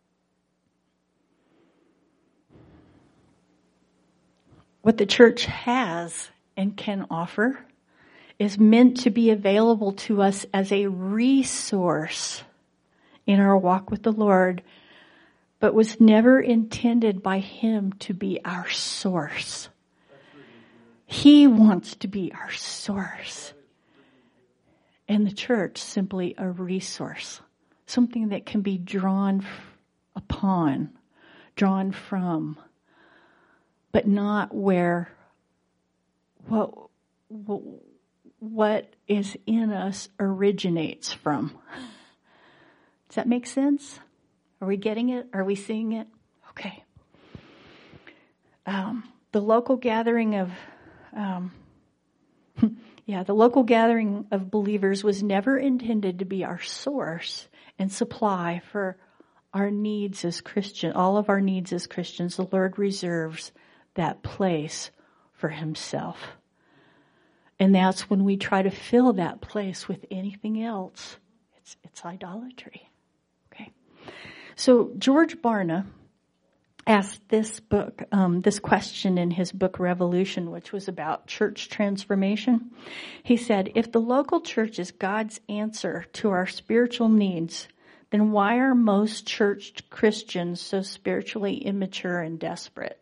What the church has and can offer is meant to be available to us as a resource in our walk with the Lord, but was never intended by Him to be our source. He wants to be our source. And the church, simply a resource. Something that can be drawn upon, drawn from, but not where what, what is in us originates from. Does that make sense? Are we getting it? Are we seeing it? Okay. Um, the local gathering of, um, yeah, the local gathering of believers was never intended to be our source and supply for our needs as Christians. All of our needs as Christians, the Lord reserves that place for Himself. And that's when we try to fill that place with anything else. It's, it's idolatry. Okay. So George Barna asked this book, um, this question in his book Revolution, which was about church transformation. He said, if the local church is God's answer to our spiritual needs, then why are most church Christians so spiritually immature and desperate?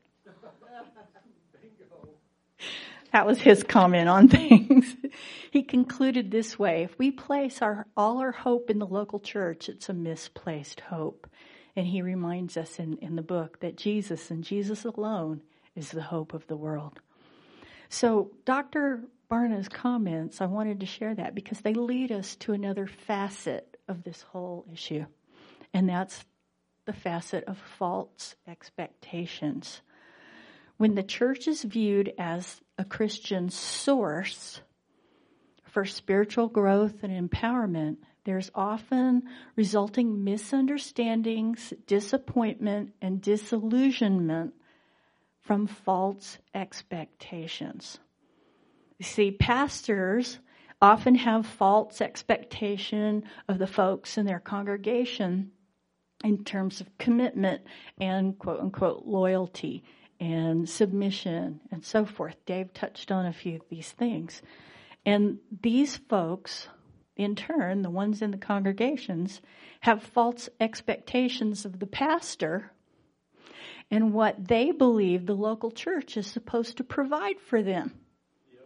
That was his comment on things. He concluded this way: if we place our all our hope in the local church, it's a misplaced hope. And he reminds us in, in the book that Jesus and Jesus alone is the hope of the world. So Doctor Barna's comments, I wanted to share that because they lead us to another facet of this whole issue. And that's the facet of false expectations. When the church is viewed as a Christian source for spiritual growth and empowerment, there's often resulting misunderstandings, disappointment, and disillusionment from false expectations. You see, pastors often have false expectation of the folks in their congregation in terms of commitment and quote-unquote loyalty and submission and so forth. Dave touched on a few of these things. And these folks, in turn, the ones in the congregations, have false expectations of the pastor and what they believe the local church is supposed to provide for them. Yep.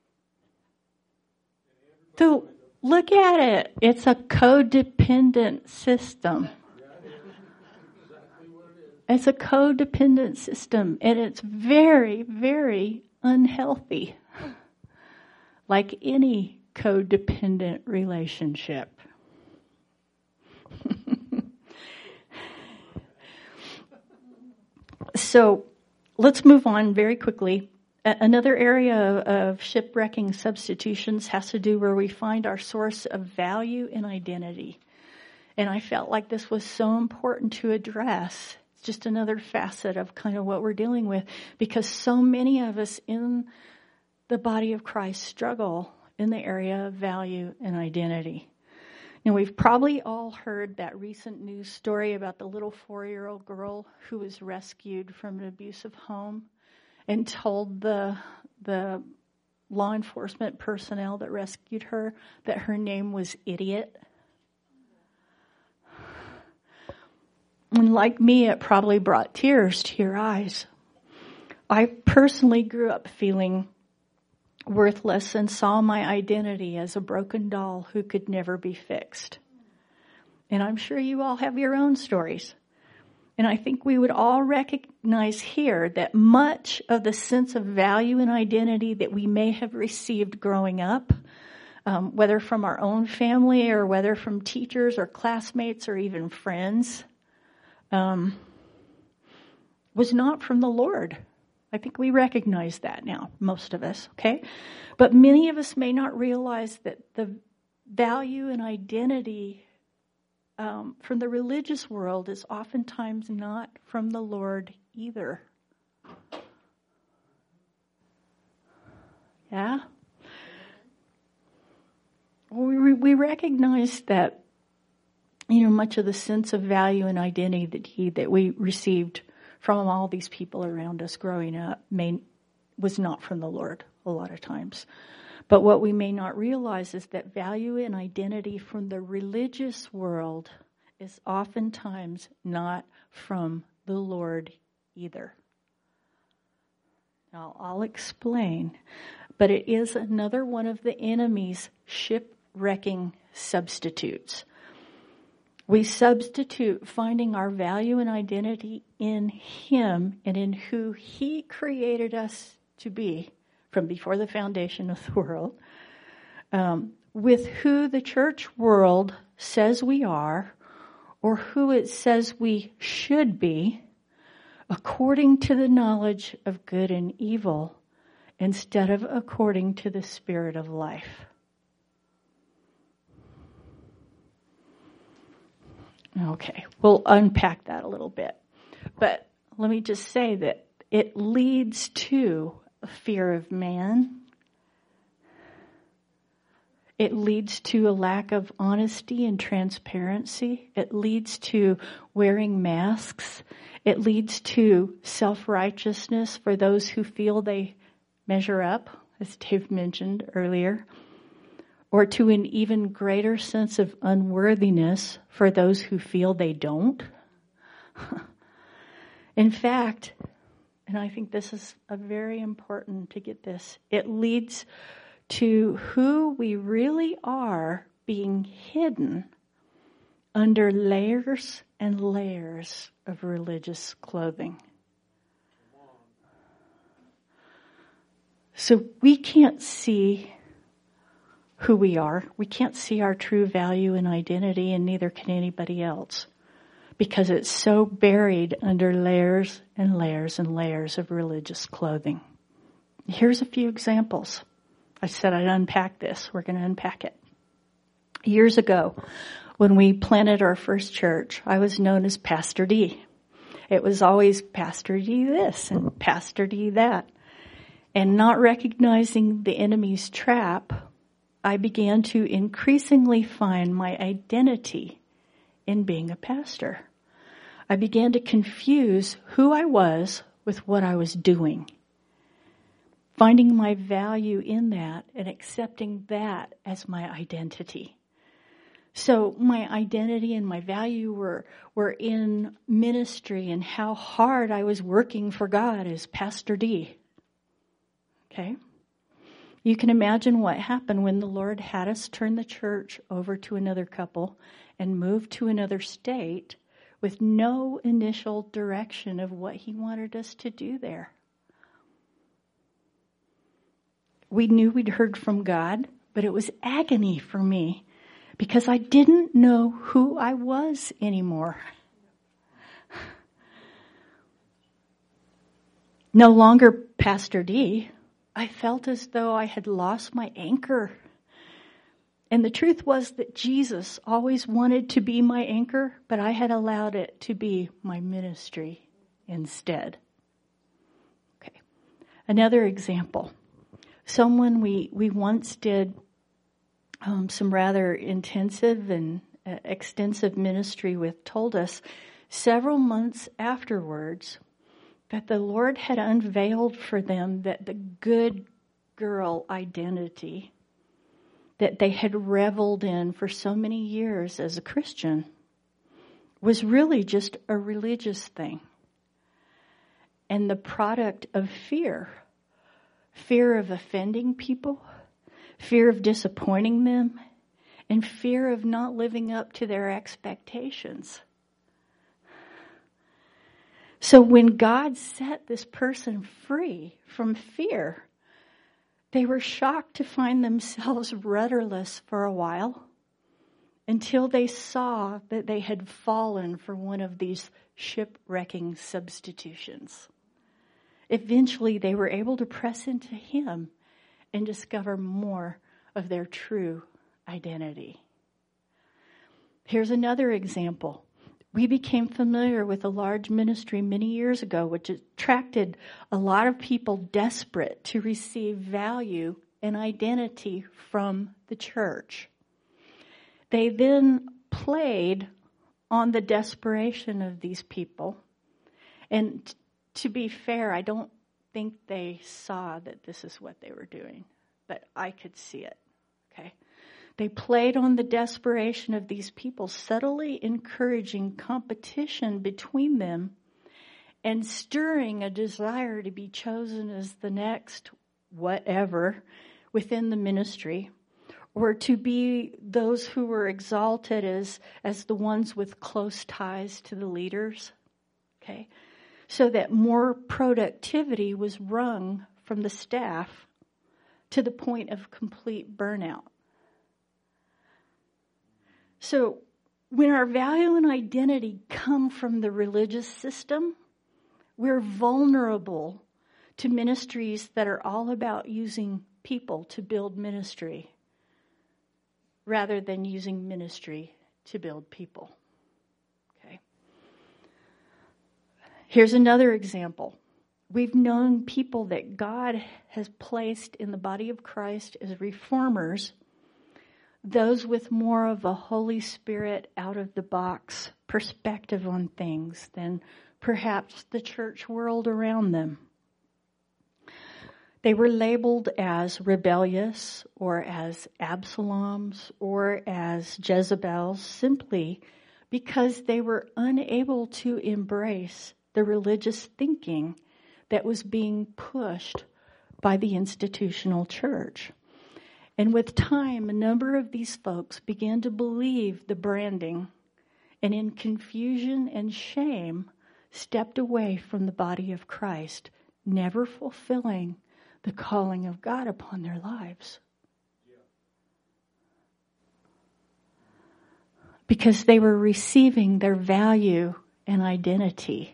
So look at it. It's a codependent system. It's a codependent system, and it's very, very unhealthy, like any codependent relationship. So let's move on very quickly. Another area of shipwrecking substitutions has to do where we find our source of value and identity. And I felt like this was so important to address. It's just another facet of kind of what we're dealing with, because so many of us in the body of Christ struggle in the area of value and identity. Now, we've probably all heard that recent news story about the little four-year-old girl who was rescued from an abusive home and told the the law enforcement personnel that rescued her that her name was Idiot. And like me, it probably brought tears to your eyes. I personally grew up feeling worthless and saw my identity as a broken doll who could never be fixed. And I'm sure you all have your own stories. And I think we would all recognize here that much of the sense of value and identity that we may have received growing up, um, whether from our own family or whether from teachers or classmates or even friends, um, was not from the Lord. I think we recognize that now, most of us, okay? But many of us may not realize that the value and identity um, from the religious world is oftentimes not from the Lord either. Yeah? We, we recognize that, you know, much of the sense of value and identity that he, that we received from all these people around us growing up may, was not from the Lord a lot of times. But what we may not realize is that value and identity from the religious world is oftentimes not from the Lord either. Now, I'll explain, but it is another one of the enemy's shipwrecking substitutes. We substitute finding our value and identity in Him and in who He created us to be from before the foundation of the world, um, with who the church world says we are or who it says we should be according to the knowledge of good and evil instead of according to the Spirit of life. Okay, we'll unpack that a little bit. But let me just say that it leads to a fear of man. It leads to a lack of honesty and transparency. It leads to wearing masks. It leads to self-righteousness for those who feel they measure up, as Dave mentioned earlier, or to an even greater sense of unworthiness for those who feel they don't. In fact, and I think this is a very important to get this, it leads to who we really are being hidden under layers and layers of religious clothing. So we can't see who we are. We can't see our true value and identity, and neither can anybody else, because it's so buried under layers and layers and layers of religious clothing. Here's a few examples. I said I'd unpack this. We're going to unpack it. Years ago, when we planted our first church, I was known as Pastor D. It was always Pastor D this and Pastor D that. And not recognizing the enemy's trap, I began to increasingly find my identity in being a pastor. I began to confuse who I was with what I was doing, finding my value in that and accepting that as my identity. So my identity and my value were, were in ministry and how hard I was working for God as Pastor D. Okay? You can imagine what happened when the Lord had us turn the church over to another couple and move to another state with no initial direction of what He wanted us to do there. We knew we'd heard from God, but it was agony for me because I didn't know who I was anymore. No longer Pastor D. I felt as though I had lost my anchor. And the truth was that Jesus always wanted to be my anchor, but I had allowed it to be my ministry instead. Okay. Another example. Someone we, we once did um, some rather intensive and uh, extensive ministry with told us several months afterwards that the Lord had unveiled for them that the good girl identity that they had reveled in for so many years as a Christian was really just a religious thing and the product of fear. Fear of offending people, fear of disappointing them, and fear of not living up to their expectations. So when God set this person free from fear, they were shocked to find themselves rudderless for a while until they saw that they had fallen for one of these shipwrecking substitutions. Eventually, they were able to press into Him and discover more of their true identity. Here's another example. We became familiar with a large ministry many years ago, which attracted a lot of people desperate to receive value and identity from the church. They then played on the desperation of these people. And t- to be fair, I don't think they saw that this is what they were doing, but I could see it, okay? They played on the desperation of these people, subtly encouraging competition between them and stirring a desire to be chosen as the next whatever within the ministry, or to be those who were exalted as, as the ones with close ties to the leaders, okay? So that more productivity was wrung from the staff to the point of complete burnout. So when our value and identity come from the religious system, we're vulnerable to ministries that are all about using people to build ministry rather than using ministry to build people. Okay. Here's another example. We've known people that God has placed in the body of Christ as reformers, those with more of a Holy Spirit out-of-the-box perspective on things than perhaps the church world around them. They were labeled as rebellious or as Absaloms or as Jezebels simply because they were unable to embrace the religious thinking that was being pushed by the institutional church. And with time, a number of these folks began to believe the branding and in confusion and shame stepped away from the body of Christ, never fulfilling the calling of God upon their lives. Because they were receiving their value and identity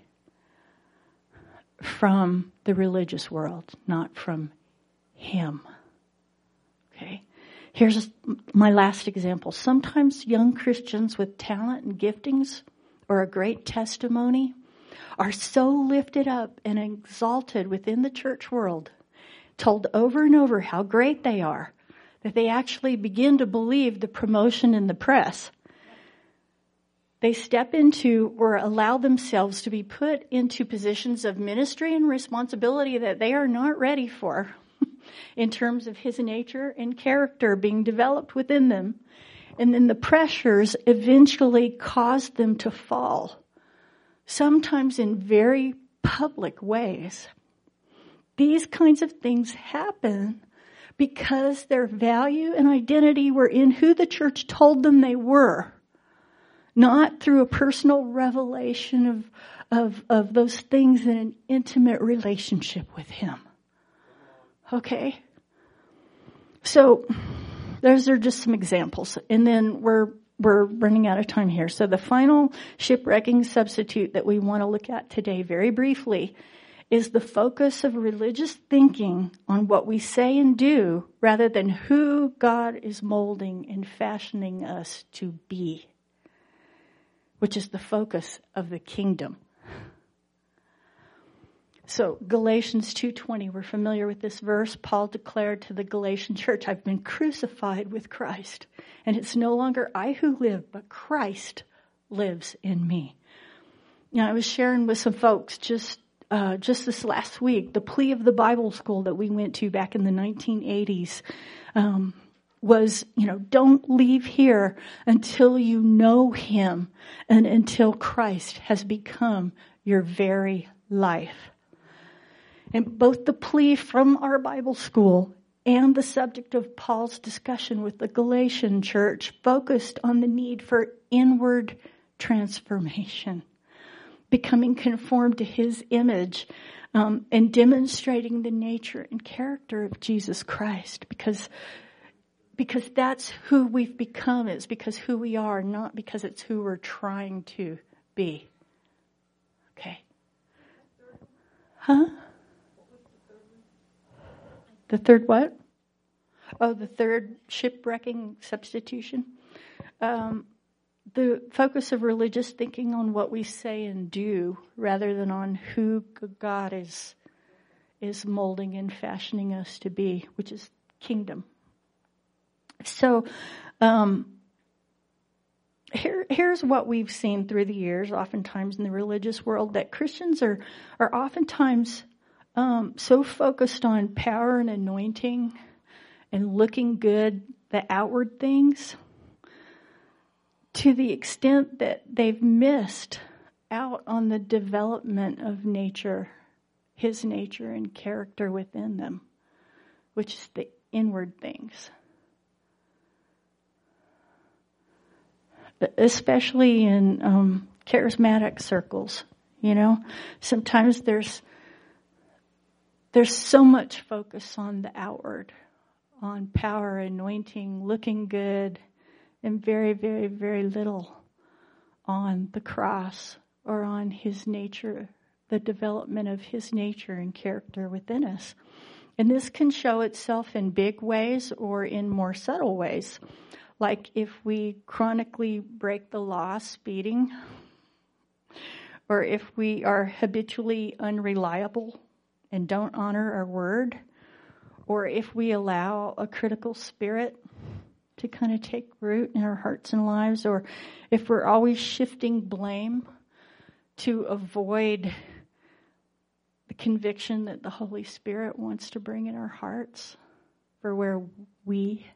from the religious world, not from Him. Okay, here's my last example. Sometimes young Christians with talent and giftings or a great testimony are so lifted up and exalted within the church world, told over and over how great they are, that they actually begin to believe the promotion in the press. They step into or allow themselves to be put into positions of ministry and responsibility that they are not ready for, in terms of His nature and character being developed within them. And then the pressures eventually cause them to fall, sometimes in very public ways. These kinds of things happen because their value and identity were in who the church told them they were, not through a personal revelation of, of, of those things in an intimate relationship with Him. Okay, so those are just some examples, and then we're we're running out of time here. So the final shipwrecking substitute that we want to look at today, very briefly, is the focus of religious thinking on what we say and do, rather than who God is molding and fashioning us to be, which is the focus of the kingdom. So Galatians two twenty, we're familiar with this verse. Paul declared to the Galatian church, I've been crucified with Christ, and it's no longer I who live, but Christ lives in me. Now, I was sharing with some folks just uh, just this last week the plea of the Bible school that we went to back in the nineteen eighties. Um, was, you know, don't leave here until you know him and until Christ has become your very life. And both the plea from our Bible school and the subject of Paul's discussion with the Galatian church focused on the need for inward transformation, becoming conformed to his image, um, and demonstrating the nature and character of Jesus Christ, because because that's who we've become. It's because who we are, not because it's who we're trying to be. Okay. Huh? The third what? Oh, the third shipwrecking substitution. Um, the focus of religious thinking on what we say and do rather than on who God is is molding and fashioning us to be, which is kingdom. So um, here, here's what we've seen through the years, oftentimes in the religious world, that Christians are, are oftentimes um, so focused on power and anointing and looking good, the outward things, to the extent that they've missed out on the development of nature, his nature and character within them, which is the inward things. Especially in um, charismatic circles, you know, sometimes there's there's so much focus on the outward, on power, anointing, looking good, and very, very, very little on the cross or on his nature, the development of his nature and character within us. And this can show itself in big ways or in more subtle ways. Like if we chronically break the law, speeding, or if we are habitually unreliable and don't honor our word, or if we allow a critical spirit to kind of take root in our hearts and lives, or if we're always shifting blame to avoid the conviction that the Holy Spirit wants to bring in our hearts for where we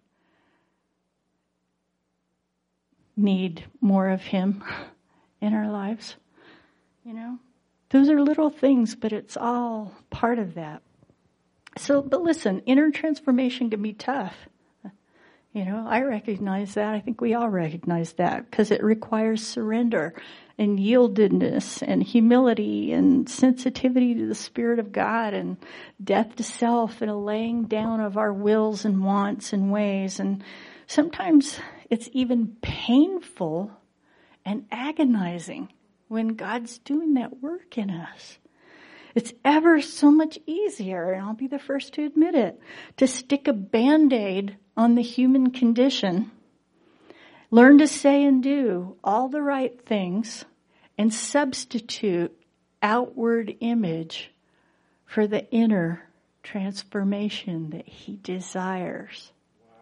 need more of him in our lives. You know, those are little things, but it's all part of that. So, but listen, inner transformation can be tough. You know, I recognize that. I think we all recognize that because it requires surrender and yieldedness and humility and sensitivity to the Spirit of God and death to self and a laying down of our wills and wants and ways. And sometimes it's even painful and agonizing when God's doing that work in us. It's ever so much easier, and I'll be the first to admit it, to stick a Band-Aid on the human condition, learn to say and do all the right things, and substitute outward image for the inner transformation that he desires.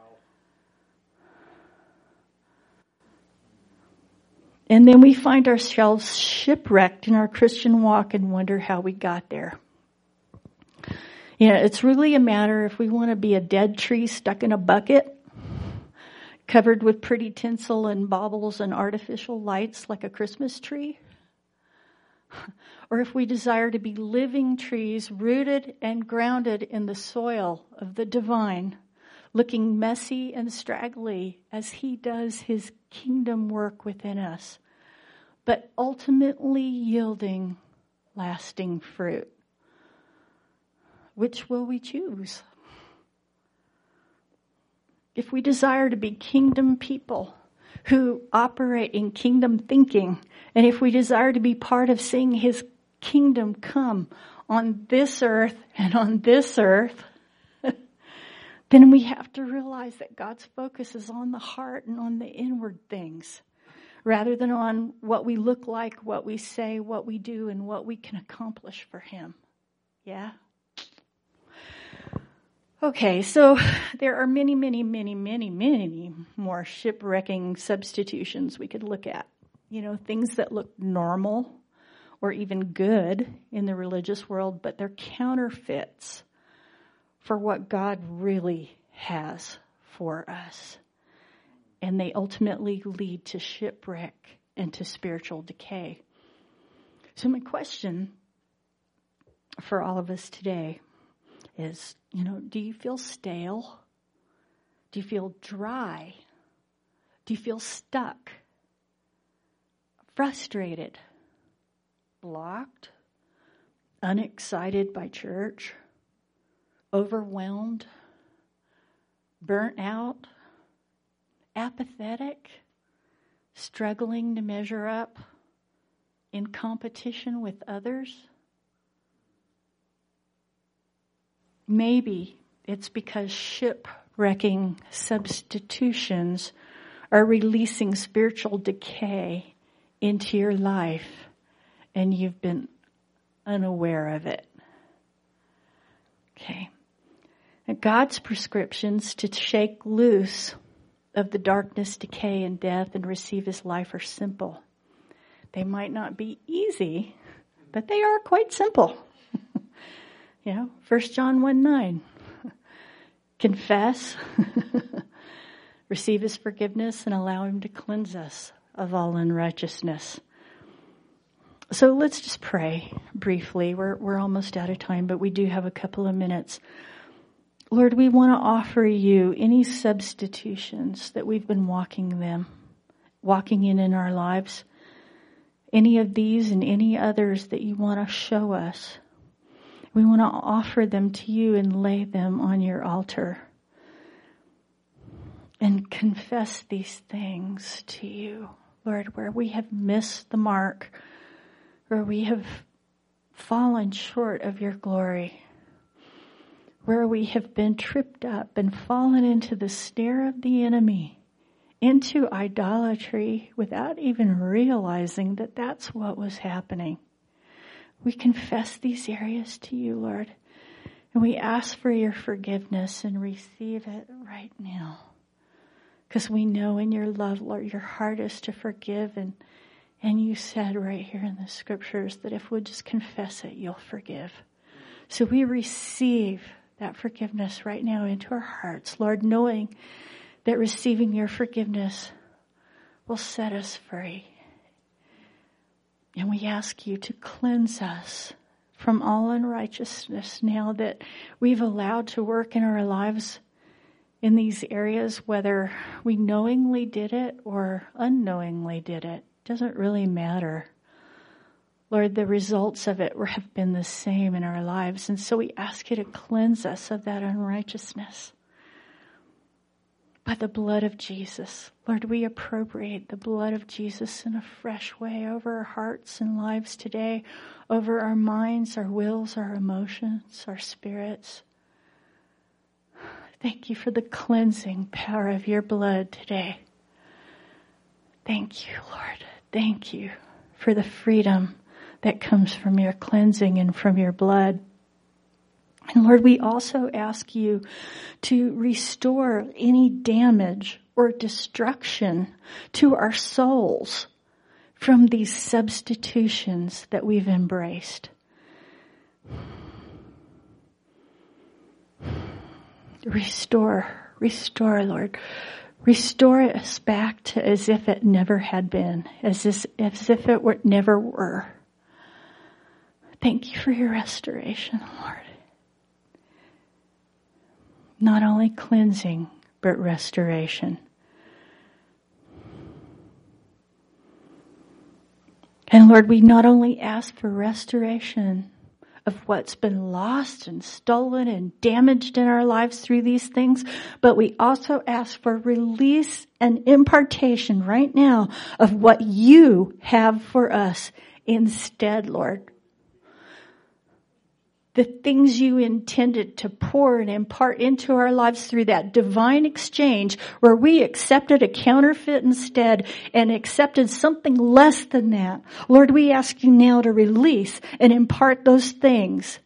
And then we find ourselves shipwrecked in our Christian walk and wonder how we got there. You know, it's really a matter if we want to be a dead tree stuck in a bucket, covered with pretty tinsel and baubles and artificial lights like a Christmas tree, or if we desire to be living trees rooted and grounded in the soil of the divine, looking messy and straggly as he does his kingdom work within us, but ultimately yielding lasting fruit. Which will we choose? If we desire to be kingdom people who operate in kingdom thinking, and if we desire to be part of seeing his kingdom come on this earth and on this earth, then we have to realize that God's focus is on the heart and on the inward things, rather than on what we look like, what we say, what we do, and what we can accomplish for him. Yeah? Okay, so there are many, many, many, many, many more shipwrecking substitutions we could look at. You know, things that look normal or even good in the religious world, but they're counterfeits for what God really has for us. And they ultimately lead to shipwreck and to spiritual decay. So my question for all of us today is, you know, do you feel stale? Do you feel dry? Do you feel stuck? Frustrated? Blocked? Unexcited by church? Overwhelmed? Burnt out? Apathetic? Struggling to measure up? In competition with others? Maybe it's because shipwrecking substitutions are releasing spiritual decay into your life and you've been unaware of it. Okay. Now, God's prescriptions to shake loose of the darkness, decay, and death and receive his life are simple. They might not be easy, but they are quite simple. You know, First John one nine. Confess, receive his forgiveness, and allow him to cleanse us of all unrighteousness. So let's just pray briefly. We're we're almost out of time, but we do have a couple of minutes. Lord, we want to offer you any substitutions that we've been walking them, walking in in our lives. Any of these and any others that you want to show us. We want to offer them to you and lay them on your altar. And confess these things to you, Lord, where we have missed the mark, where we have fallen short of your glory, where we have been tripped up and fallen into the snare of the enemy, into idolatry without even realizing that that's what was happening. We confess these areas to you, Lord, and we ask for your forgiveness and receive it right now. Because we know in your love, Lord, your heart is to forgive, and and you said right here in the scriptures that if we'll just confess it, you'll forgive. So we receive that forgiveness right now into our hearts, Lord, knowing that receiving your forgiveness will set us free. And we ask you to cleanse us from all unrighteousness now that we've allowed to work in our lives in these areas, whether we knowingly did it or unknowingly did it. Doesn't really matter. Lord, the results of it have been the same in our lives. And so we ask you to cleanse us of that unrighteousness. By the blood of Jesus. Lord, we appropriate the blood of Jesus in a fresh way over our hearts and lives today, over our minds, our wills, our emotions, our spirits. Thank you for the cleansing power of your blood today. Thank you, Lord. Thank you for the freedom that comes from your cleansing and from your blood. And Lord, we also ask you to restore any damage or destruction to our souls from these substitutions that we've embraced. Restore, restore, Lord. Restore us back to as if it never had been, as if, as if it were, never were. Thank you for your restoration, Lord. Not only cleansing, but restoration. And Lord, we not only ask for restoration of what's been lost and stolen and damaged in our lives through these things, but we also ask for release and impartation right now of what you have for us instead, Lord. The things you intended to pour and impart into our lives through that divine exchange where we accepted a counterfeit instead and accepted something less than that. Lord, we ask you now to release and impart those things.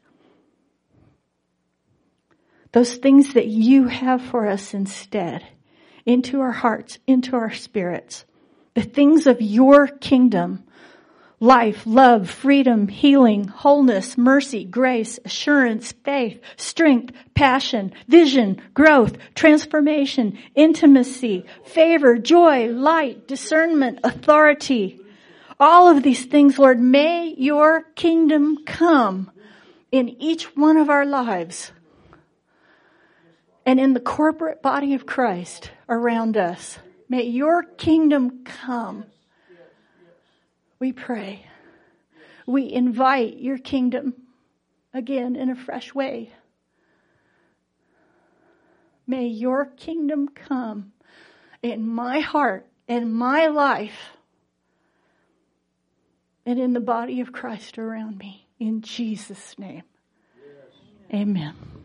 Those things that you have for us instead into our hearts, into our spirits. The things of your kingdom. life, love, freedom, healing, wholeness, mercy, grace, assurance, faith, strength, passion, vision, growth, transformation, intimacy, favor, joy, light, discernment, authority. All of these things, Lord, may your kingdom come in each one of our lives and in the corporate body of Christ around us. May your kingdom come. We pray. We invite your kingdom again in a fresh way. May your kingdom come in my heart, in my life, and in the body of Christ around me. In Jesus' name. Amen.